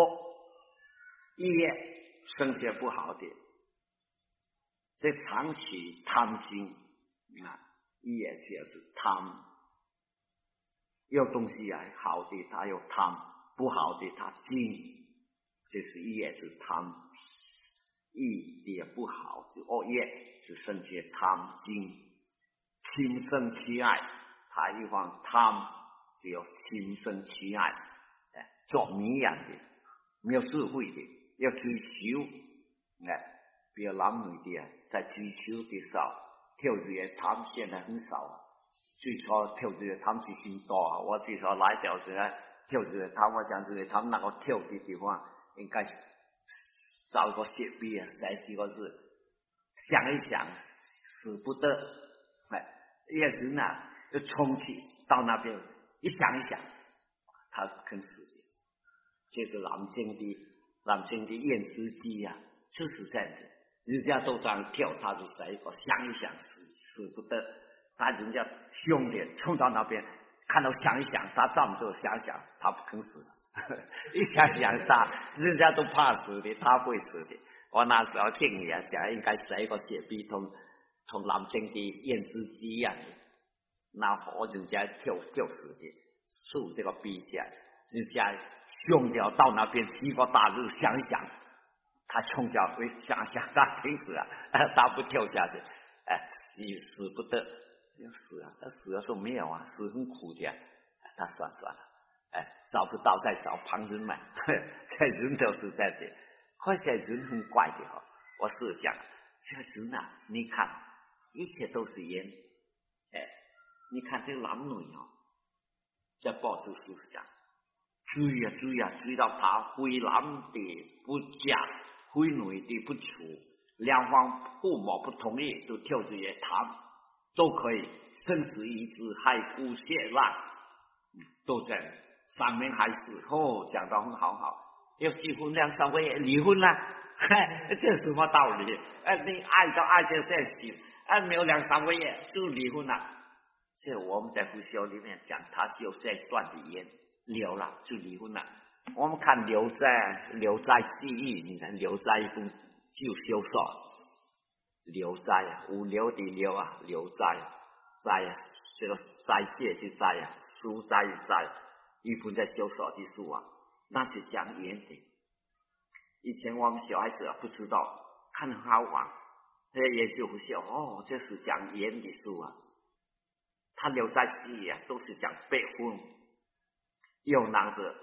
业生些不好的，这长期贪心业就是贪，有东西好的他又贪，不好的他精，这是业是贪，意也不好就恶业，就生些贪精，心生其爱，他一方贪就要心生其爱，做迷样的，没有智慧的，要追求，比如男女的在追求的时候，跳跃他们现在很少。最初跳跃他们就很多我最初来掉跳跃他们，我想他们那个跳的地方应该找一个雪碧30个字，想一想舍不得也是就冲去到那边一想一想他肯死的，这个南京的验尸机就是这样的，人家都这样跳，他就在一个想一想舍不得，他人家兄弟冲到那边看到想一想，他站住想想他不肯死一想想他人家都怕死的，他会死的。我那时候听你讲应该是一个雪碧同南京的验尸机一样的，那和人家跳死的受这个逼下，人家兄弟到那边几个大日想一想，他冲下去想想他挺死他不跳下去死不得， 死啊，他死了说没有啊，死很苦的，他算了，找不到再找旁人嘛，这人都是这样的，而且人很怪的哈，我是讲，这人啊，你看一切都是缘，你看这个男女啊，在报纸书上追啊，追到他非男的不嫁，非女的不娶，两方父母不同意，都跳着也谈，都可以生死一致，骸骨血烂，都在上面还是讲到很好，要结婚2、3个月离婚了，这什么道理？你爱到爱就在死，没有2、3个月就离婚了。这我们在佛教里面讲，他只有这段的缘留了就离婚了。我们看留在记忆，你看留在一封就修说，留在啊，无留的留啊，留在啊，这个斋戒就在啊，书斋在，一本在修说的书啊，那是讲缘的。以前我们小孩子不知道，看很好玩，也就不笑这是讲缘的书啊。他留在记忆啊，都是讲备婚，又拿着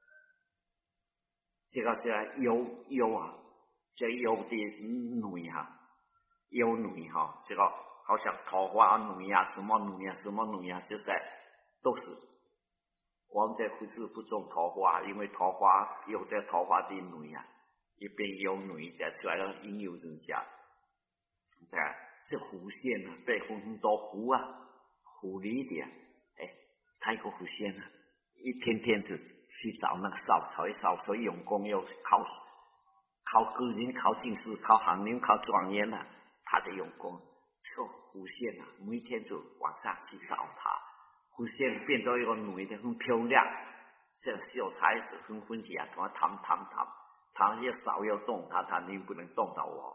这个是有啊，这有的女啊，有女哈，这个好像桃花女啊，什么女啊，就是都是我们在不是不种桃花，因为桃花有这桃花的女啊，一边有女在出来了引诱人家，是狐仙啊，被很多狐啊。狐狸的他一个狐仙啊，一天天就去找那个烧草，所以用功要考个人、考进士、考翰林、考状元啊，他在用功。这个狐仙啊，每天就晚上去找他。狐仙变到一个女的很漂亮，这个秀才很欢喜啊，跟他谈，他要少要动他你不能动到我。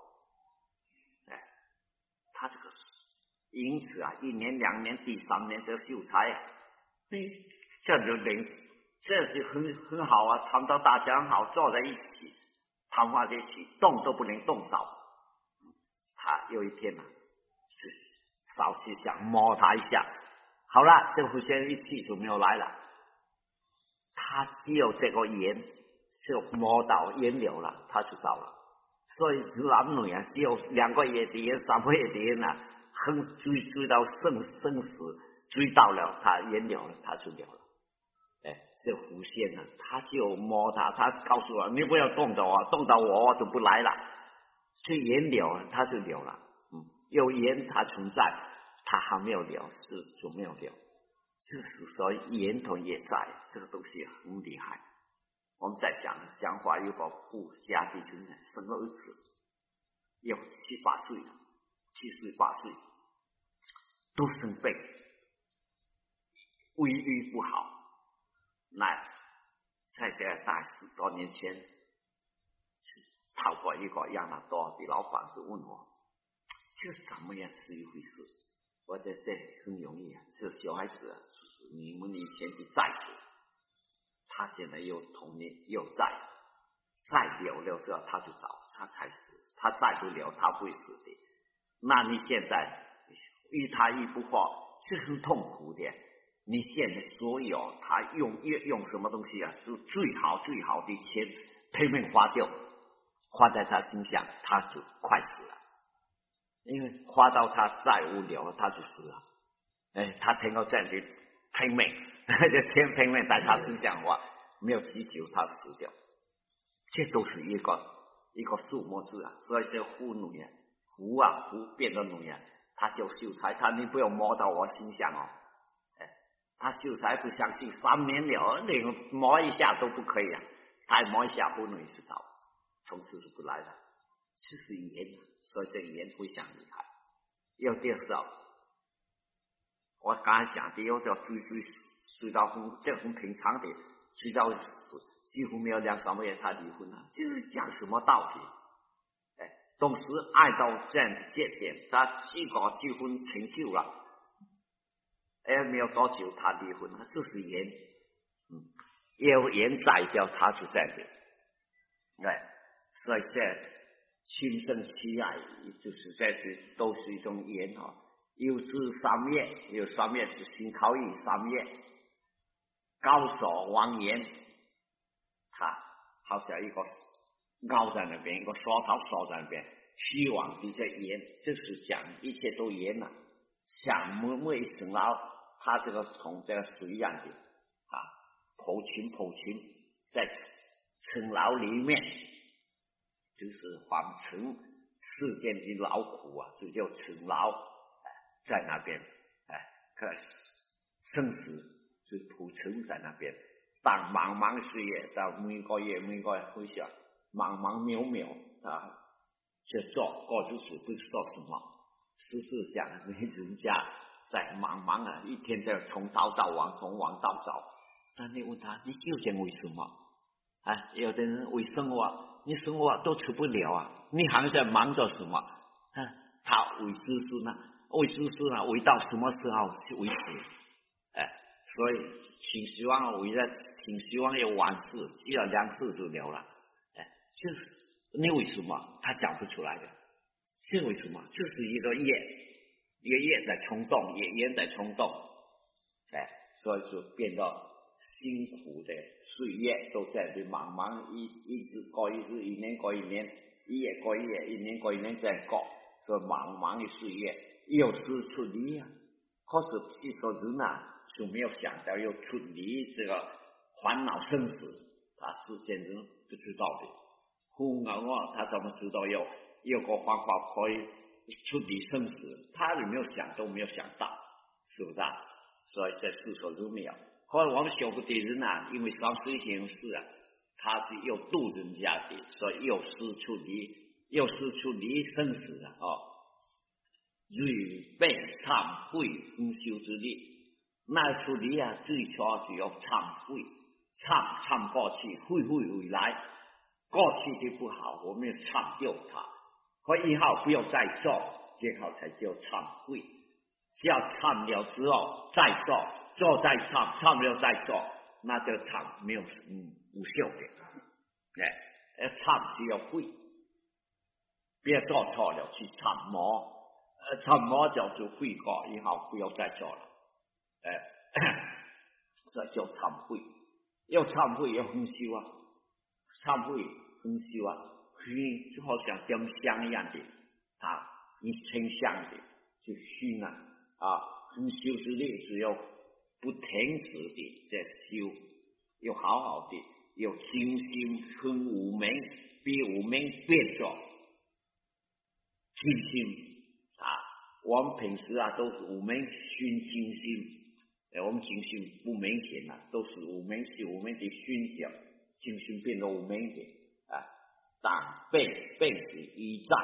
他这个。因此啊，1年、2年、第3年这个秀才啊，这就很好啊，谈到大家很好，坐在一起谈话在一起，动都不能动手。他有一天啊，是少去想摸他一下，好了，这个狐仙一气就没有来了。他只有这个缘，就摸到缘流了，他就走了。所以男女啊，只有2个月的缘、3个月的缘啊。追到生死，追到了他缘了，他就了了。这狐仙啊，他就摸他告诉我，你不要动到我，动到我就不来了。这缘了，他就了了。有缘它存在，他还没有了，就没有了。这是说缘头也在，这个东西很厉害。我们在讲话有个富家的人生儿子，有7、8岁，7岁8岁。都生病，胃郁不好，在这大10多年前，是透过一个亚纳多的老板就问我，这怎么样是一回事？我在这很容易啊，这小孩子啊，你们以前的债主，他现在又童年又再留了之后，他就走，他才死，他再不留，他不会死的。那你现在？与他一不化，是很痛苦的。你现在所有他用什么东西啊？就最好的钱拼命花掉，花在他身上，他就快死了。因为花到他再无聊，他就死了。他听到这样的拼命，这钱拼命在他身上花，没有几久他死掉。这都是一个数目字啊。所以这狐女啊，狐变成女啊。他就秀才，你不要摸到我心上哦。他秀才不相信，3年了，连摸一下都不可以啊。他摸一下，狐女就走，从此就不来了。这是缘，所以这个缘非常厉害。有的时候，我刚才讲的，有的追到很平常的，追到几乎没有2、3个月他离婚了，这是讲什么道理？同时爱到这样的节点，他结婚成就了，没有多久他离婚了，这是缘，有缘在掉他就这样的，所以这亲生妻爱就是这些都是一种缘有知三业，有三业是心考义三业。高手王岩，他好像一个凹在那边，一个刷头刷在那边，希望比较严，就是讲一切都严了。像每一层楼，他这个从这个水一样的剖群，在层楼里面，就是仿成世间的劳苦就叫层楼，在那边，生死就铺陈在那边。当茫茫岁月，到每个月回想，茫茫渺渺这做过就是不知道什么。事实上，人家在茫茫一天在从早到晚，从晚到早。但你问他，你究竟为什么？有的人为生活，你生活都吃不了你还在忙着什么？他为知识呢？为知识呢？为到什么时候为止？所以请希望为了请希望有完事，只要2事就了了。就是你为什么？他讲不出来的。这为什么？就是一个业在冲动，业在冲动。所以就变到辛苦的岁月都在这茫茫一日过一日，一年过一年，一夜过一夜，一年过一年在过，所以茫茫的岁月有时出离可是其实人就没有想到要出离这个烦恼生死，他世间人不知道的。他怎么知道有个方法可以出离生死？他有没有想都没有想到，是不是所以在世所都没有。后来我们学佛的人因为上师行事他是要度人家的，所以有事出离生死具备忏悔恩修之力。那出离最初就要忏悔，忏过去，悔未来。过去的不好，我们要忏救它，和以后不要再做，这好才叫忏悔。只要忏了之后再做再忏了再做，那这个忏没有无效的。忏只要悔，别做错了去忏魔，忏魔叫做悔过，以后不要再做了。这叫忏悔，要忏悔要很修忏悔很修就好像点香一样的你清香的就熏很修之力，只有不停止的在修，要好好的，有精心分无明，比无明变作精心我们平时都是无明熏精心。我们精心不明显都是无明的熏想，精心变得无明的但变是依仗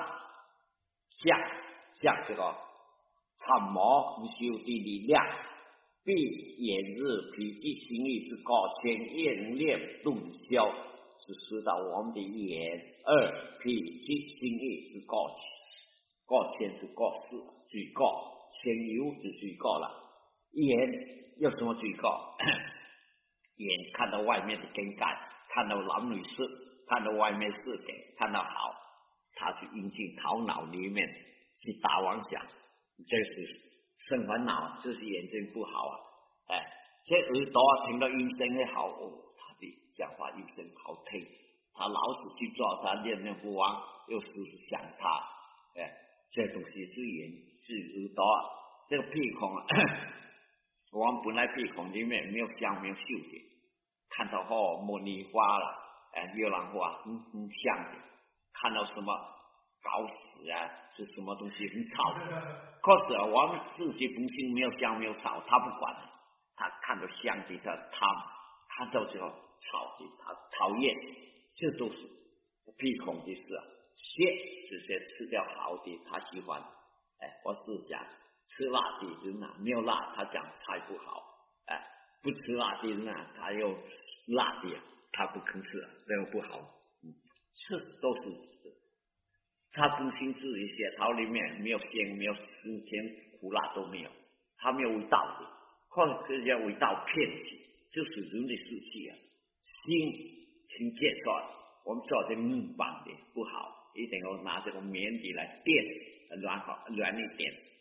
像这个参魔不修的力量，必演日脾气心意之高全，业念顿消，是使到我们的眼耳脾气心意之高全之高事最高，前有之最高了。眼有什么最高？眼看到外面的景感，看到男女事，看到外面事情，看到好，他去引进头脑里面去打妄想，这是生烦恼，就是眼睛不好这耳朵听到音声也好他的讲话音声好听，他老是去做，他念念不忘，又时时想他这东西是眼是耳朵这个鼻孔我们本来鼻孔里面没有香没有嗅的，看到茉莉花了月兰花很香的，看到什么搞死是什么东西很吵的，可是我们自己本性没有香没有吵，他不管，他看到香的他看到这个吵的他讨厌，这都是鼻孔的事蟹这些吃掉好的他喜欢我是讲吃辣的人没有辣他讲菜不好不吃辣的人他又辣的他不肯吃，这个不好这都是他本性自己血桃里面没有鲜没有酸甜苦辣都没有，他没有味道的，或者这叫味道骗气，就是人的士气心接出来，我们做的面板的不好，一定要拿这个棉的来垫软一点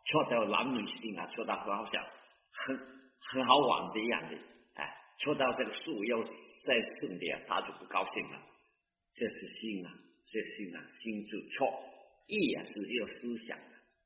觉得男女性啊，觉得好像很好玩的样子，觉得这个树又在顺点，他就不高兴了。这是心啊，这心啊，心就错。意啊是一个思想，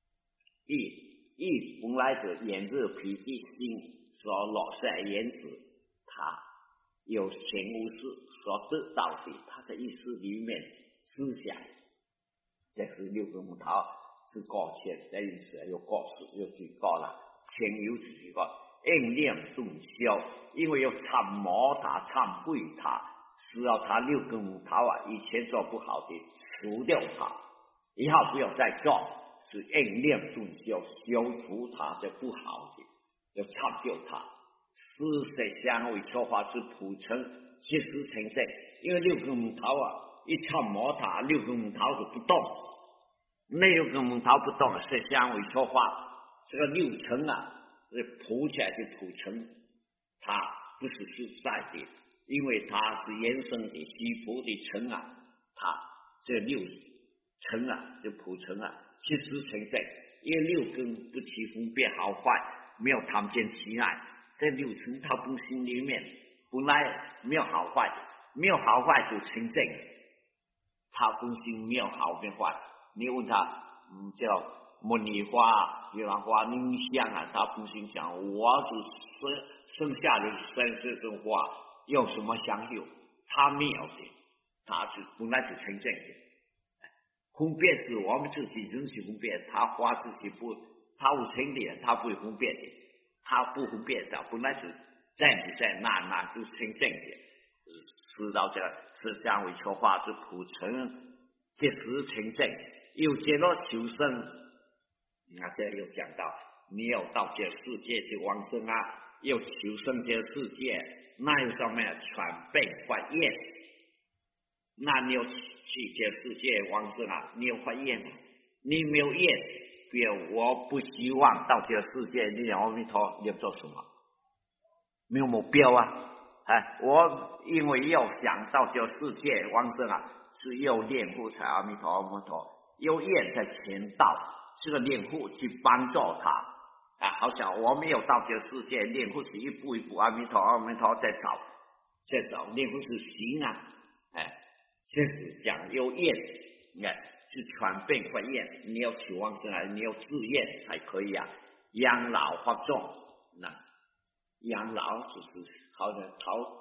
意本来就炎热脾气心所落下言辞，它有潜无事所得到的，它在意识里面思想，这是六根木头是过去的意思，有过失有举高了，前有举高，应念顿消，因为要忏摩它忏悔它，是要它六根木头啊，以前做不好的除掉它，以后不要再做。是应念顿消，消除它这不好的，要擦掉它。思色香味触法之普成，即时成正。因为六根木头啊，一擦摩它，六根木头就不动。那六根木头不动，色香味触法这个六尘啊，铺起来的普成，它不是实在的，因为它是延伸的西普的尘啊，它这六尘啊，这普成啊。其实成正，因为六根不起分别好坏，没有贪见其爱，在六尘它本心里面本来没有好坏，没有好坏就成正，它本心没有好跟坏。你问他，叫茉莉花、月兰花、凝香啊，他本心想，我是生下的生花，有什么香秀？他没有的，他是本来就成正的。分别是我们自己人去分辨，他花自己不，他无成的，他不会分辨的，他不分辨的，本来是正的在那就是成正的，知道这色香味触法之普成，即时成正，又接了求生，你看这又讲到，你要到这世界去往生啊，又求生这世界，那有上面全被发现。那你要去这世界往生啊？你有发愿啊？你没有愿，比如我不希望到这个世界，你阿弥陀，你要做什么？没有目标啊！我因为要想到这个世界往生啊，是要念佛才阿弥陀阿弥陀，有愿在前道，这个念佛去帮助他好像我没有到这个世界，念佛是一步一步阿弥陀阿弥陀在找，念佛是行啊，这是讲有愿，是全变发愿，你要求往生啊，你要自愿才可以啊。养老发众，那养老就是好的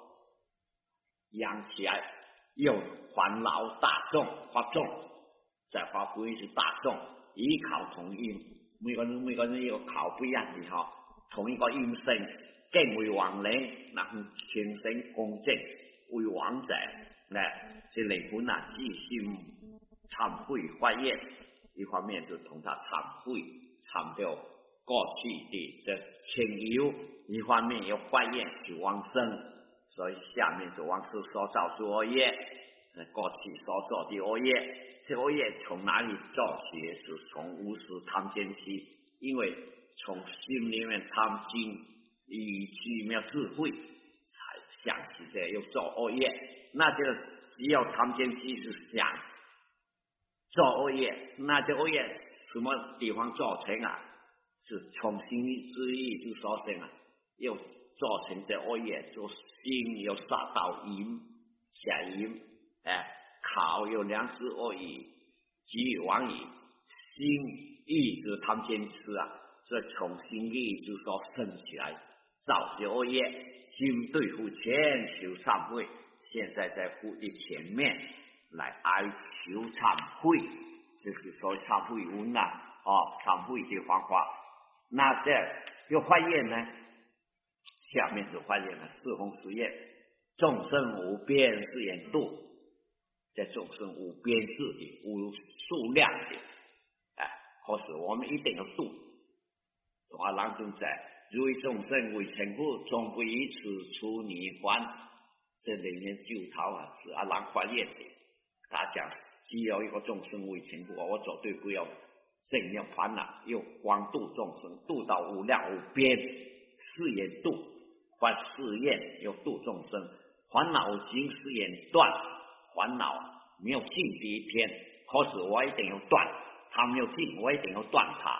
养起来，又还老大众发众，再发挥是大众，依靠同一，每个人有考不一样的哈，同一个音声，更为亡人，然后全身公正为王者。这灵魂啊，即心忏悔发愿，一方面就同他忏悔，忏掉过去的这情由；一方面又发愿去往生，所以下面就往事所造之恶业，过去所做的恶业，这恶业从哪里做起？是从无始贪见起，因为从心里面贪心，以及没有智慧，才想起这又做恶业。那这个只要贪见起是想做恶业，那这恶业什么地方造成啊？是从心之意之所生啊，又造成这恶业，就心又杀到淫下淫，考有良知恶意，给予往矣，心意之贪见痴啊，所以从心意之所生起来造这恶业，心对付前求忏悔。现在在佛的前面来哀求忏悔，这是所谓忏悔文呐，忏悔的方法。那这有发愿呢？下面就发愿了，四弘誓愿，众生无边誓愿度，这众生无边誓的，无数量的，可是我们一定要度。阿郎中在，如以众生为成佛，终不以此出泥环。这里面旧套啊，是阿郎发愿的。他讲，只要一个众生为成佛，我绝对不要怎样烦恼，又光度众生，度到无量无边，誓愿度，发誓愿要度众生，烦恼经誓愿断，烦恼没有尽的一天，可是我一定要断，他没有尽，我一定要断他。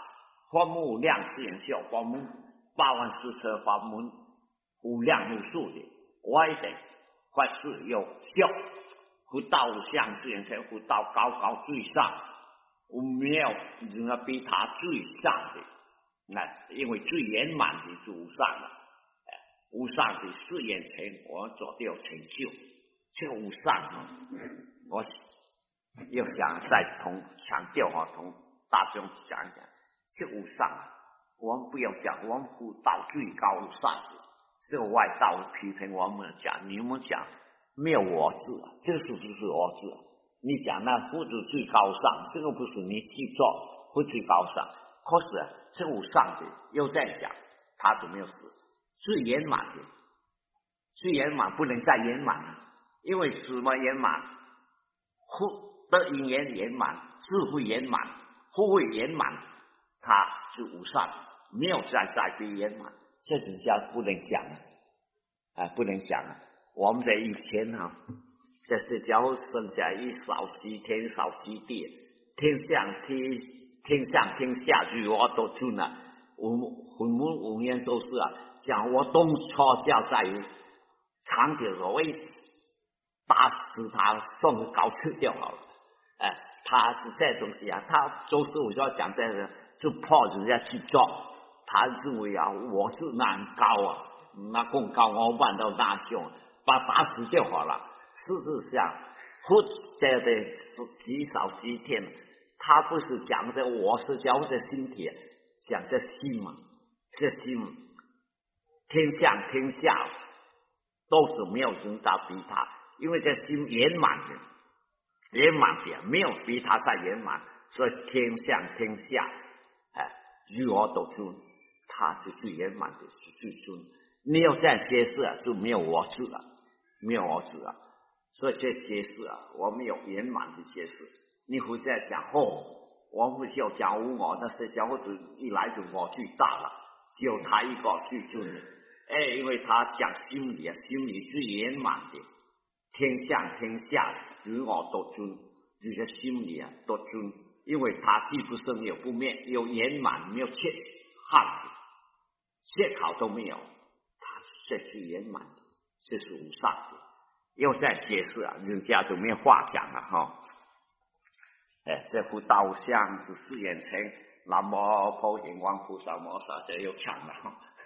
法门无量誓言笑，法门8万四车法门无量无数的，我一定法事有效。佛道无相誓言成，佛道高高最上，没有人比他最上的。那因为最圆满的就无上了，无上的誓言成，我做到成就。这个无上我又想再强调同大众讲一讲，这无上我们不要讲，我们佛道最高无上的，这个外道批评我们讲，你们讲没有我字，这个是不是我字？你讲那佛是最高尚，这个不是你记错，佛最高尚。可是这个无上的又在讲，他就没有死，最圆满的，最圆满不能再圆满了，因为什么圆满？德因缘圆满，智慧圆满，福慧圆满，它是无上，没有再比圆满，这人家不能讲不能讲我们在以前这是假如生下一少西天少西地，天上天下去我都准了。我们五年做事讲我东错教在于长久所谓打死他送高吃掉好了。他是这东西他做事我就要讲这个，就怕人家去做。他认为我是那高那更高我办到大雄，把打死就好了。事实上，佛教的极少极天，他不是讲的我是讲的心体，讲的心嘛。这心天上天下都是没有人大比他，因为这心圆满的。圆满的没有比他再圆满，所以天上天下如何都尊，他是最圆满的，是最尊。你要再解释就没有我字了，没有我字了。所以这解释我们有圆满的解释。你会在想我们就讲无我，那是讲我就一来就我最大了，只有他一个最尊的。因为他讲心理心理最圆满的，天上天下如我都尊，这些心理都尊，因为它既不生也不灭，有圆满没有缺憾的，缺考都没有，它这是圆满的，这是无上的。又在解释人家就没有话讲了这幅道像是誓言成，南无普贤王菩萨摩萨，这又抢了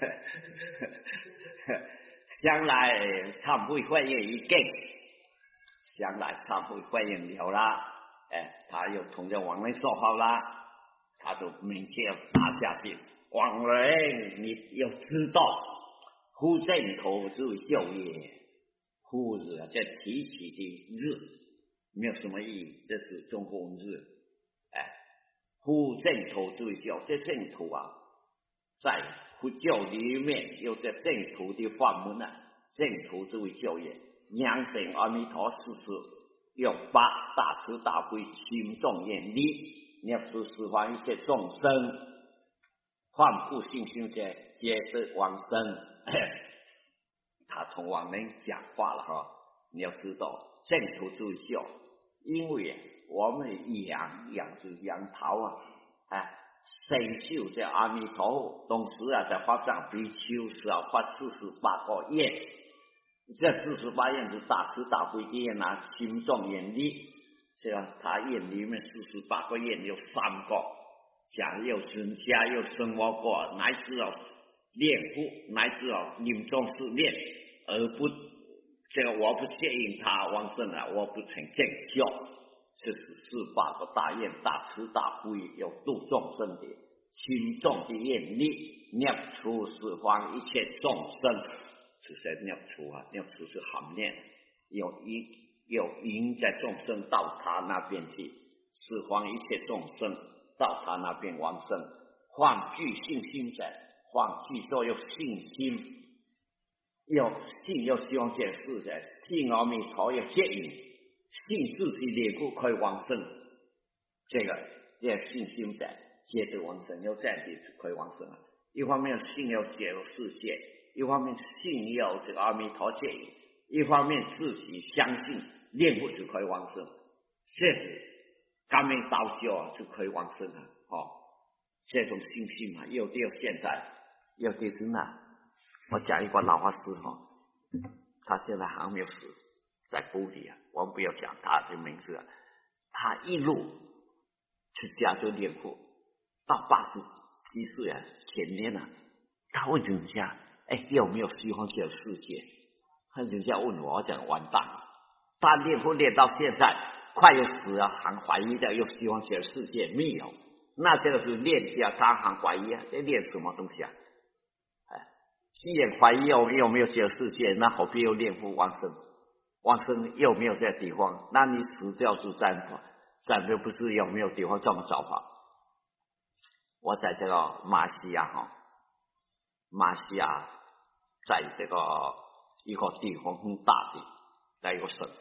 将来忏悔会业一定，将来忏悔会业了啦，他又同着往人说好啦，他就明确打下去。往人你要知道，夫正头之秀也，夫日这提起的日没有什么意义，这是中国文字。夫正头之秀，这正头在佛教里面有这正途的法门正途之为教也。扬声阿弥陀四时，用八大慈大悲心中愿力，念佛十方一切众生，患不信心者皆得往生。他同我们讲话了你要知道正途之为教，因为我们养是杨桃深修这阿弥陀佛，同时在法藏比丘是要发48个愿，这48愿是大慈大悲的愿心中愿力，这样他愿里面48个愿有3个，讲有增加有生活过，乃至练佛，乃至临终时练，而不这个我不接应他往生我不成正教。这是48个大愿，大慈大悲有度众生的心中的愿力，念出十方一切众生，这是念出念出是含念，有引在众生到他那边去，十方一切众生到他那边往生。况具信心者，况具说有信心，有信又希望解释者，信阿弥陀有接引。信自己脸部可以往生，这个要信心的皆得往生，要这样的可以往生一方面信要解入世界，一方面信要这个阿弥陀接引，一方面自己相信念佛就可以往生，这是感应道教就可以往生这种信心啊，有的现在，有的是呢。我讲一个老法师他现在还没有死，在沟里啊，我们不要讲他的名字啊。他一路去加州练佛，到87岁啊，前年啊，他问人家，有没有西方极乐世界？人家问我讲完蛋了，他练佛练到现在快要死了，还怀疑的有西方极乐世界没有？那这个是练家，他还怀疑啊，这练什么东西啊？既然怀疑有没有极乐世界，那何必又练佛往生？往生又没有这个地方，那你死掉是再不是有没有地方这么找法？我在这个马来西亚在这个一个地方很大的，在一个省，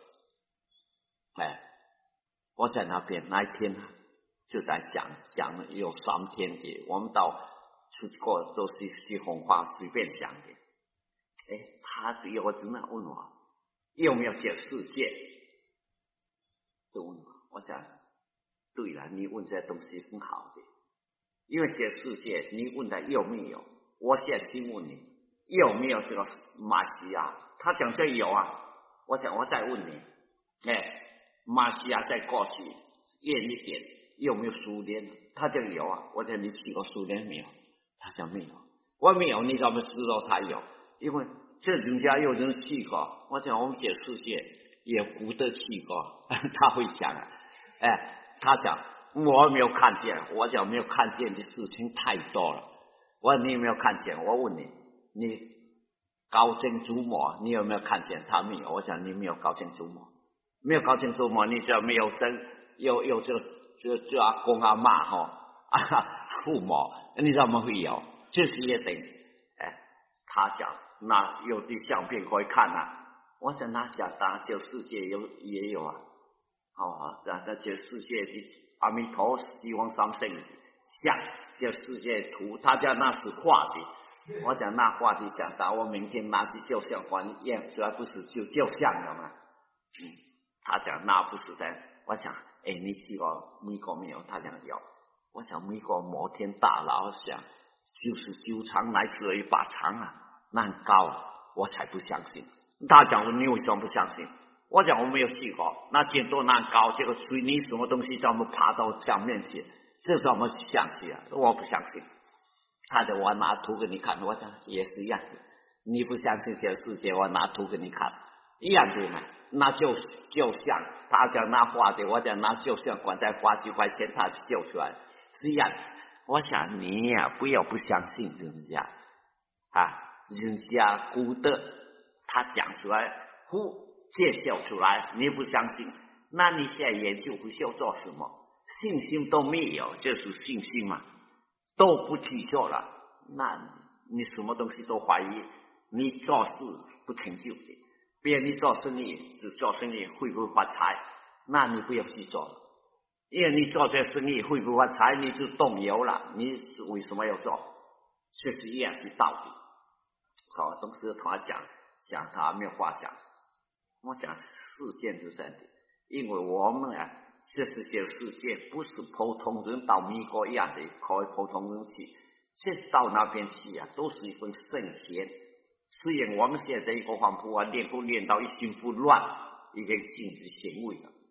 我在那边那一天就在讲有3天的，我们到出国都是西方话随便讲的。他有个人问我有没有极乐世界，就问我讲对了，你问这些东西很好的，因为极乐世界你问的有没有，我现在先问你有没有这个马来西亚，他讲这有啊，我讲我再问你，马来西亚在过去远一点有没有苏联？他讲有啊，我讲你去过苏联没有？他讲没有，我没有，你怎么知道他有？因为这人家有人去过，我讲我们极乐世界也不得去过，他会讲他讲我没有看见，我讲没有看见的事情太多了。我说你有没有看见？我问你，你高僧祖母你有没有看见？他没有。我讲你没有高僧祖母，没有高僧祖母，你就没有有这阿公阿嬷父母，你怎么会有？这是也等他讲那有的相片可以看啊。我想那讲当然就世界也有啊。那就世界的阿弥陀西方三圣像，就世界图，他讲那是画的。我讲那画的讲到我明天拿去旧相还验出来，不是就旧相了吗？他讲那不是在。我想你去过美国没有？他讲有。我想美国摩天大楼想就是9层乃至一把长啊，那很高，我才不相信。他讲你为什么不相信？我讲我没有去过，那建筑那高，这个水泥什么东西怎么爬到上面去？这怎么相信啊？我不相信。他讲我拿图给你看，我讲也是一样的。你不相信这个世界，我拿图给你看，一样的嘛。那就像他讲那画的，我讲那就像管在花几块钱，他就救出来，是一样的。我想你呀，不要不相信人家人家古德他讲出来介绍出来，你不相信，那你现在研究不需要做什么？信心都没有，就是信心嘛，都不记住了，那你什么东西都怀疑，你做事不成就的。别人你做生意只做生意会不会发财，那你不要去做了，因为你做这生意会不会发财，你就动摇了，你是为什么要做？这是一样的道理。东西同他讲他没有话讲。我讲事件是真的，因为我们这世界不是普通人到美国一样的可以普通人去，这到那边去都是一份圣贤。虽然我们现在一个黄埔练到一心不乱，一个禁止行为了，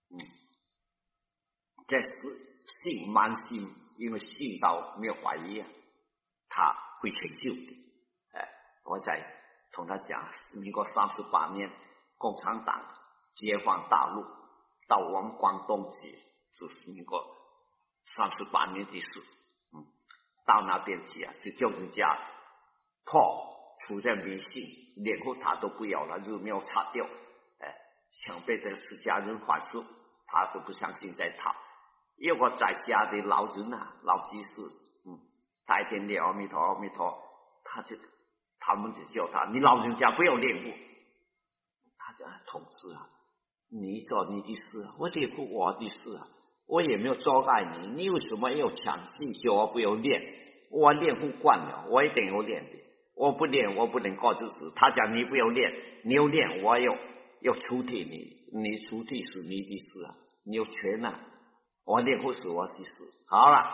这是信慢信，因为信到没有怀疑他会成就的。我在同他讲，民国38年，共产党解放大陆到我们广东去，就是民国38年的事。到那边去就叫人家出在迷信，连后他都不要了，日没有擦掉，想被这个出家人还俗，他都不相信在他。有个在家的老人老居士，他一天念阿弥陀阿弥陀，他们就叫他，你老人家不要练佛。他讲同志你做你的事，我练佛我的事我也没有阻碍你，你为什么要强行叫我不要练？我练佛惯了，我一定要练的，我不练我不能过日子。他讲你不要练，你要练我要出替你出替是你的事你有权我练佛是我的事。好了，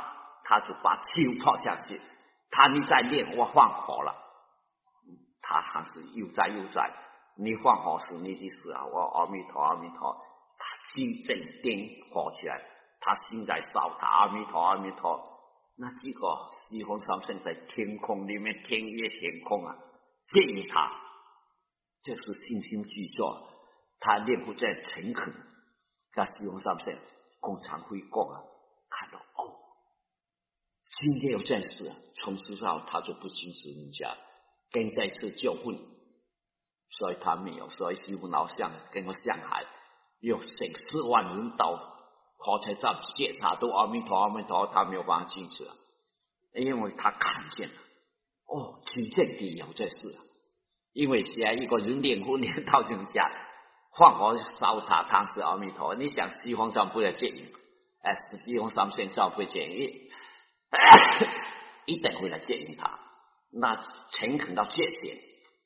他就把手抛下去，你在练，我放火了。他还是悠哉，你放火是你的事啊，我阿弥陀，他心正定火起来，他心在烧，他阿弥陀。那几个西方三圣在天空里面，天月天空啊，接引他，这是信心具足，他练不在诚恳，跟西方三圣共常会讲啊，看到今天有这事，从此之后他就不轻视人家，跟再次教训，所以他没有，所以西方老乡跟我上海有10万人到火车站接他，都阿弥陀，他没有办法进去了，因为他看见了，真正的有这事，因为现在一个人练功练到这下，放火烧他是阿弥陀，你想西方上不要建议，西方上现在不建议。一定会来接应他，那诚恳到这点，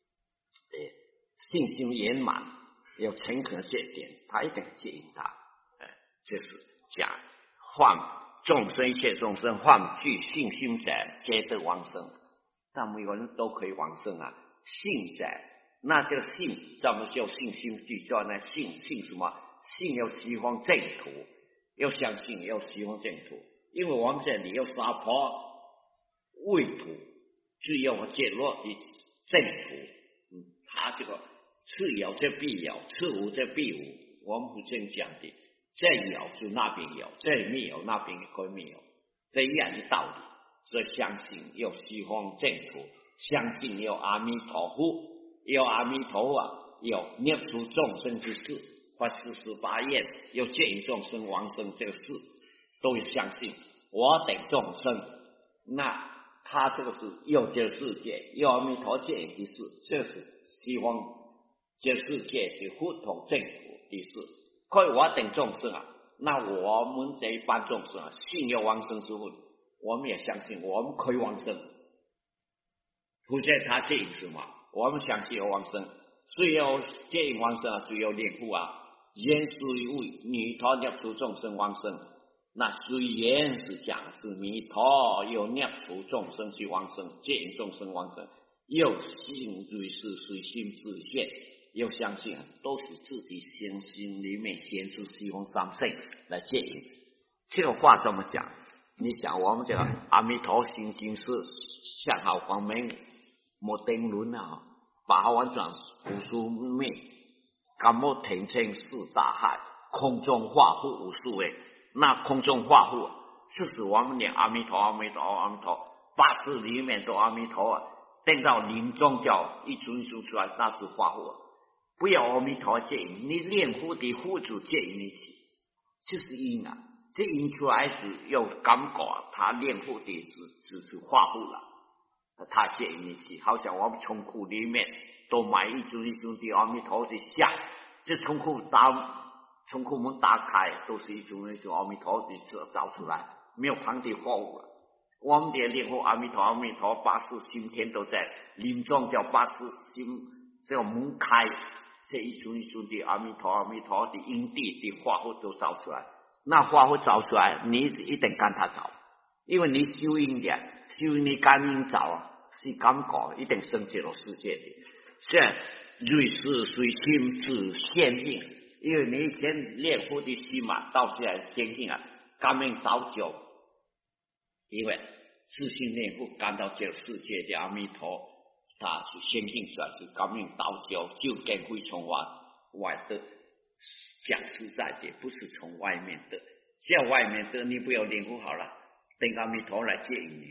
信心圆满，有诚恳的这点，他一定接应他。这是讲换众生一切众生换具信心者，皆得往生。但每个人都可以往生啊，信者，那这个信怎么叫信心具足呢？信什么？信要西方正途，要相信要西方正途。因为我们这里要杀破未土，只有结落的正途。他这个次有这必有，次无这必无，我们不这样讲的。这有就那边有，这没有那边也可以没有，这样的道理。所以相信有西方正途，相信有阿弥陀佛，有阿弥陀佛，有灭除众生之事，或48愿，有接引众生往生这个事。都会相信我等众生，那他这个是有这个世界，有阿弥陀界的事，这是西方这世界的互通政府的事。可以我等众生啊，那我们这一般众生啊，信有往生之后，我们也相信我们可以往生。不在他接引什么？我们相信有往生，虽有接引往生啊，虽有念佛啊，言虽为弥陀念除众生往生。那虽然是讲是弥陀有念除众生去往生，接引众生往生，又信随是随心自现，又相信都是自己心里面显出西方三圣来接引。这个话这么讲，你想我们这个阿弥陀心经是向好光明没定论啊，八万转无数灭，感冒天清四大海，空中化护无数位。那空中化护就是我们念阿弥陀八字里面都阿弥陀，等到临终叫一尊出来，那是化护。不要阿弥陀接引，你念佛的护主接引你起，就是因啊，这引出来是有感觉，他念佛的只是化护了，他接引你起，好像我们仓库里面都买一尊的阿弥陀的像，这仓库门打开，都是一尊阿弥陀的找出来，没有旁的货物了。我们的念佛阿弥陀，八十心天都在临终叫八十心，这个门开，这一尊的阿弥陀的因地的化物都找出来。那化物找出来，你一定跟他找，因为你修因的，你感应找是感觉，一定生这个世界的。是瑞士随心自现应。因为你以前练佛的心嘛，到现在坚定啊，感应早久，因为自信念佛感到这个世界的阿弥陀，他是先进出来，是感应早久，就跟会从外的讲实在的，不是从外面的。在外面的你不要念佛好了，等阿弥陀来接引你，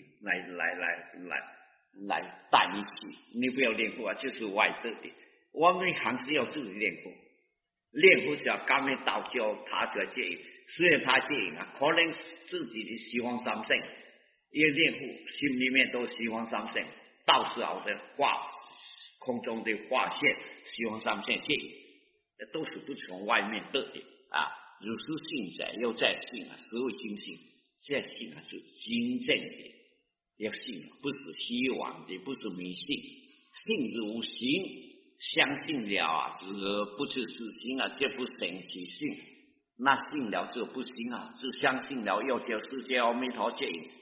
来带你去，你不要念佛啊，就是外得的。我们还是要自己念佛。念佛只要感应到久，他就要接引。虽然他接引啊，可能自己的西方三圣，因为念佛心里面都是西方三圣，到时候的空中的化现西方三圣接引，都是不从外面得的啊。如是信者又在信啊，实为精信，这信啊是真正的，要信啊，不是希望的，不是迷信，信是无形。相信了啊，不是实心啊，这不神其信。那信了就不行啊，就相信了，要叫世界阿弥陀接引，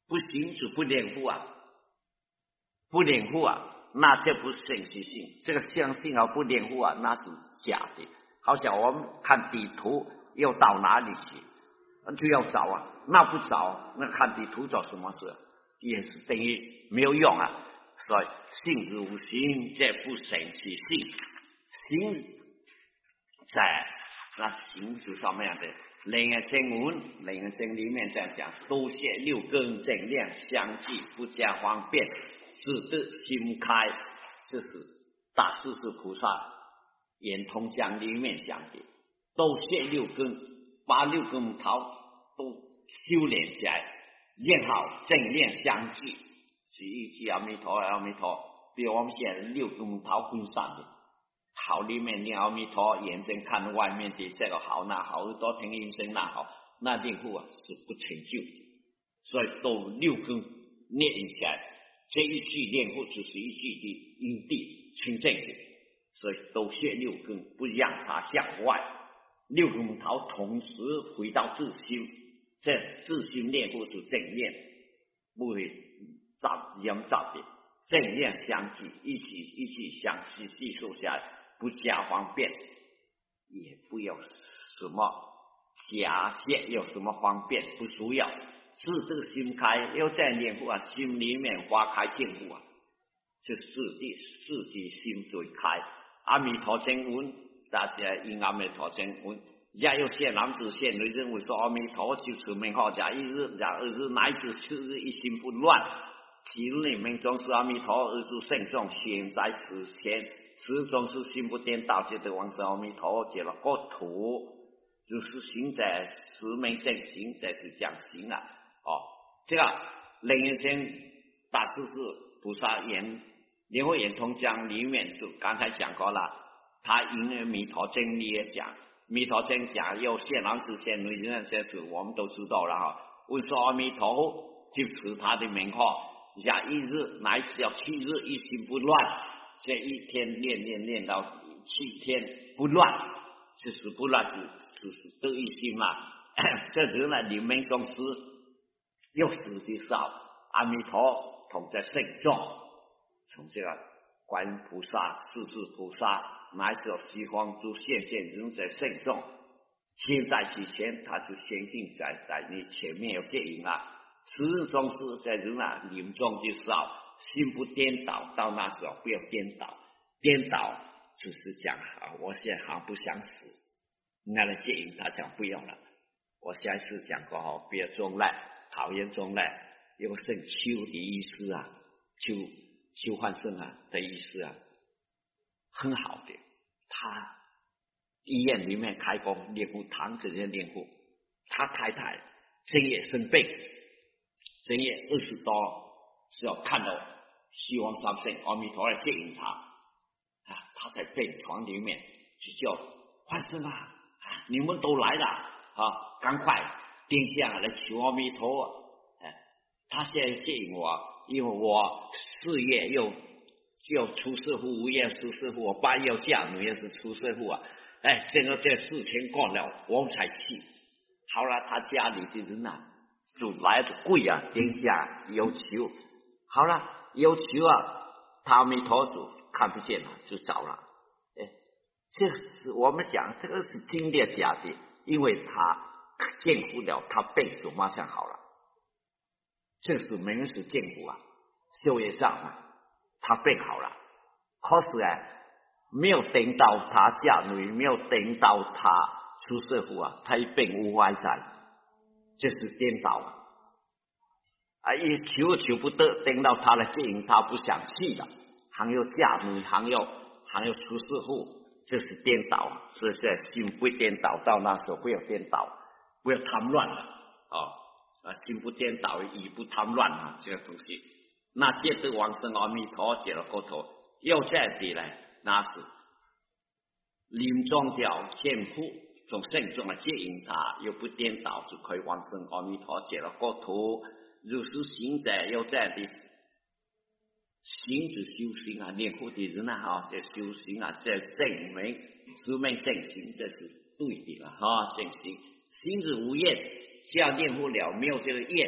不行就不念佛啊，不念佛啊，那这不是信心，这个相信而不念佛啊，那是假的。好像我们看地图要到哪里去，就要找啊，那不找，那看地图做什么事？也是等于没有用啊。所以信之无心，这不成其性。心在那行就上面的楞严经文，楞严经里面这样讲：多谢六根正量相继，不加方便，只得心开。这是大势至菩萨圆通讲里面讲的，都谢六根，把六根头都修炼起来，然后正念相继，是一句阿弥陀阿弥陀。比如我们现在六根头分散的，头里面念阿弥陀，眼睛看外面的这个好那好，耳朵听音声那好，那念佛啊是不成就的。所以都六根念起来，这一句念佛只是一句的因地清净的。所以都谢六根，不让它向外，六根头同时回到自心，这自心念佛是正念，不会营造的正念相继，一起相继记述下来，不加方便，也不要什么假设，有什么方便不需要，是这个心开，要在念佛啊，心里面花开见佛啊，就自己心最开。阿弥陀经文，大家因阿弥陀经文，也有些男子些女认为说阿弥陀就是名号假，一日假二日乃至次日一心不乱，其内命中是阿弥陀日主圣众，现在此前始终是心不颠倒，觉得往生阿弥陀解了国土，就是行在十门正行，这是讲行啊。这个楞严经大势至菩萨莲花圆通讲里面就刚才讲过了，他因弥陀经里也讲，弥陀经讲有现男子现女人这事我们都知道了哈。问说阿弥陀佛就是他的名号，假一日乃至要7日一心不乱，这一天练到7天不乱，就是不乱就是得一心嘛。这人呢临命终时又实际上阿弥陀同在圣众。从这个观音菩萨、世智菩萨，乃至西方诸现人在圣众，现在之前他就先定在你前面有接引啊。时日中是在人啊临终的时候，心不颠倒，到那时候不要颠倒，颠倒只是讲啊，我现在还不想死，那个接引他讲不用了。我下一次讲过不要中赖，讨厌中赖，有圣丘的意思啊，邱焕胜啊的意思啊，很好的。他医院里面开工练佛堂，这些练佛，他太太深夜生病，深夜20多是要看到西方三圣阿弥陀来接引他啊，他在病床里面就叫焕胜啊，你们都来了啊，赶快殿下来求阿弥陀。他现在接引我，因为我事业又出世户，我也出世户，我爸要嫁女也是出世户啊。这事情过了，我们才去。好了，他家里的人啊，就来的跪啊，殿下有求。好了，有求啊，他阿弥陀主看不见了，就走了。这是我们讲这个是真的假的，因为他见不了，他病就马上好了。这是明示见佛啊，修业上啊，他病好了，可是没有等到他嫁女，没有等到他出世户啊，他一病无外在，这是颠倒啊！一求不得，等到他来接引，他不想去了，还要嫁女，还要出世户，这是颠倒啊！所以心不颠倒，到那时候不要颠倒，不要贪乱了心不颠倒，意不贪乱啊，这个东西。那接得往生阿弥陀解了过头，又再地来，那是临终掉见父从圣众来接引他，又不颠倒，就可以往生阿弥陀解了过头。如是行者又再地行之修行啊，念佛的人啊，这修行啊，这正门十门正行，这是对的了正行。行之无厌，只要念佛了，没有这个业，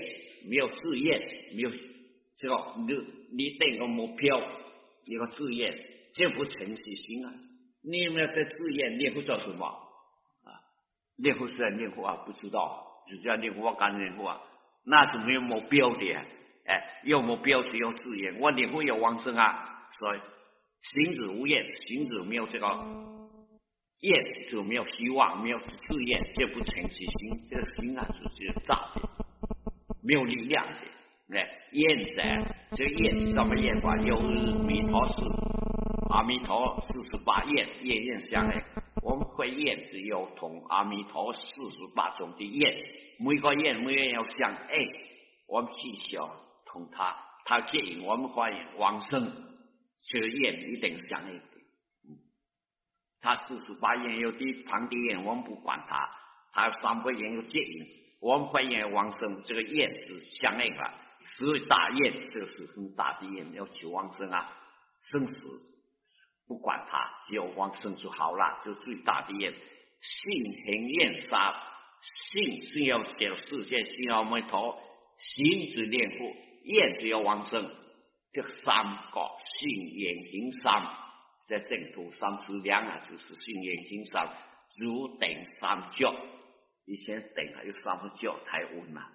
没有志愿，没有这个你定个目标，一个志愿，这不诚实心啊！你没有这志愿，念佛做什么啊？念佛是在念佛啊，不知道，只叫念佛干念佛啊，那是没有目标的。有目标就有志愿，我念佛有往生啊，所以行止无愿，行止没有这个愿就没有希望，没有志愿，这不诚实心，这个心啊就是杂的，没有力量的。愿在这个愿什么愿法？有日弥陀寺，阿弥陀48愿，愿愿相应。我们会愿只有同阿弥陀48种的愿，每个愿要相应，我们去想同他接引我们欢迎往生，这个愿一定相应的。他48愿有的旁的愿，我们不管他，他3个愿有接引，我们欢迎往生，这个愿是相应了。所以大愿，这个是很大的愿，要去往生啊，生死不管他，只有往生就好了，就最大的愿。信行愿杀，信是要叫世界信阿弥陀，行是念佛，愿就要往生，这3个信愿行三，在净土3资粮啊，就是信愿行三，如等3教，以前等有3教才稳嘛。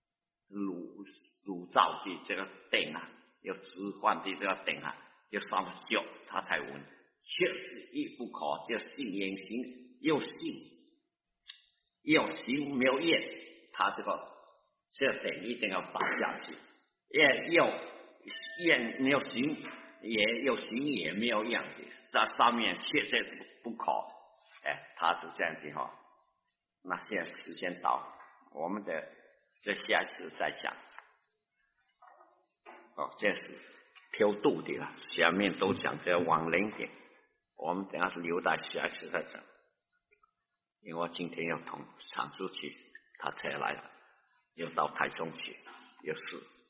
炉灶的这个等啊，要置换的这个等啊，要3教它才稳。确实亦不可，就信愿行，又信又行，没有愿，他这个等一定要打下去。愿没有行，也有行也没有样的，在上面确实不可。他是这样的哈。那现在时间到，我们的这下次再讲。这是飘度的了，下面都讲这往灵的，我们等下是留在下次再讲。因为我今天要同常出去，他才来了，又到台中去，有事。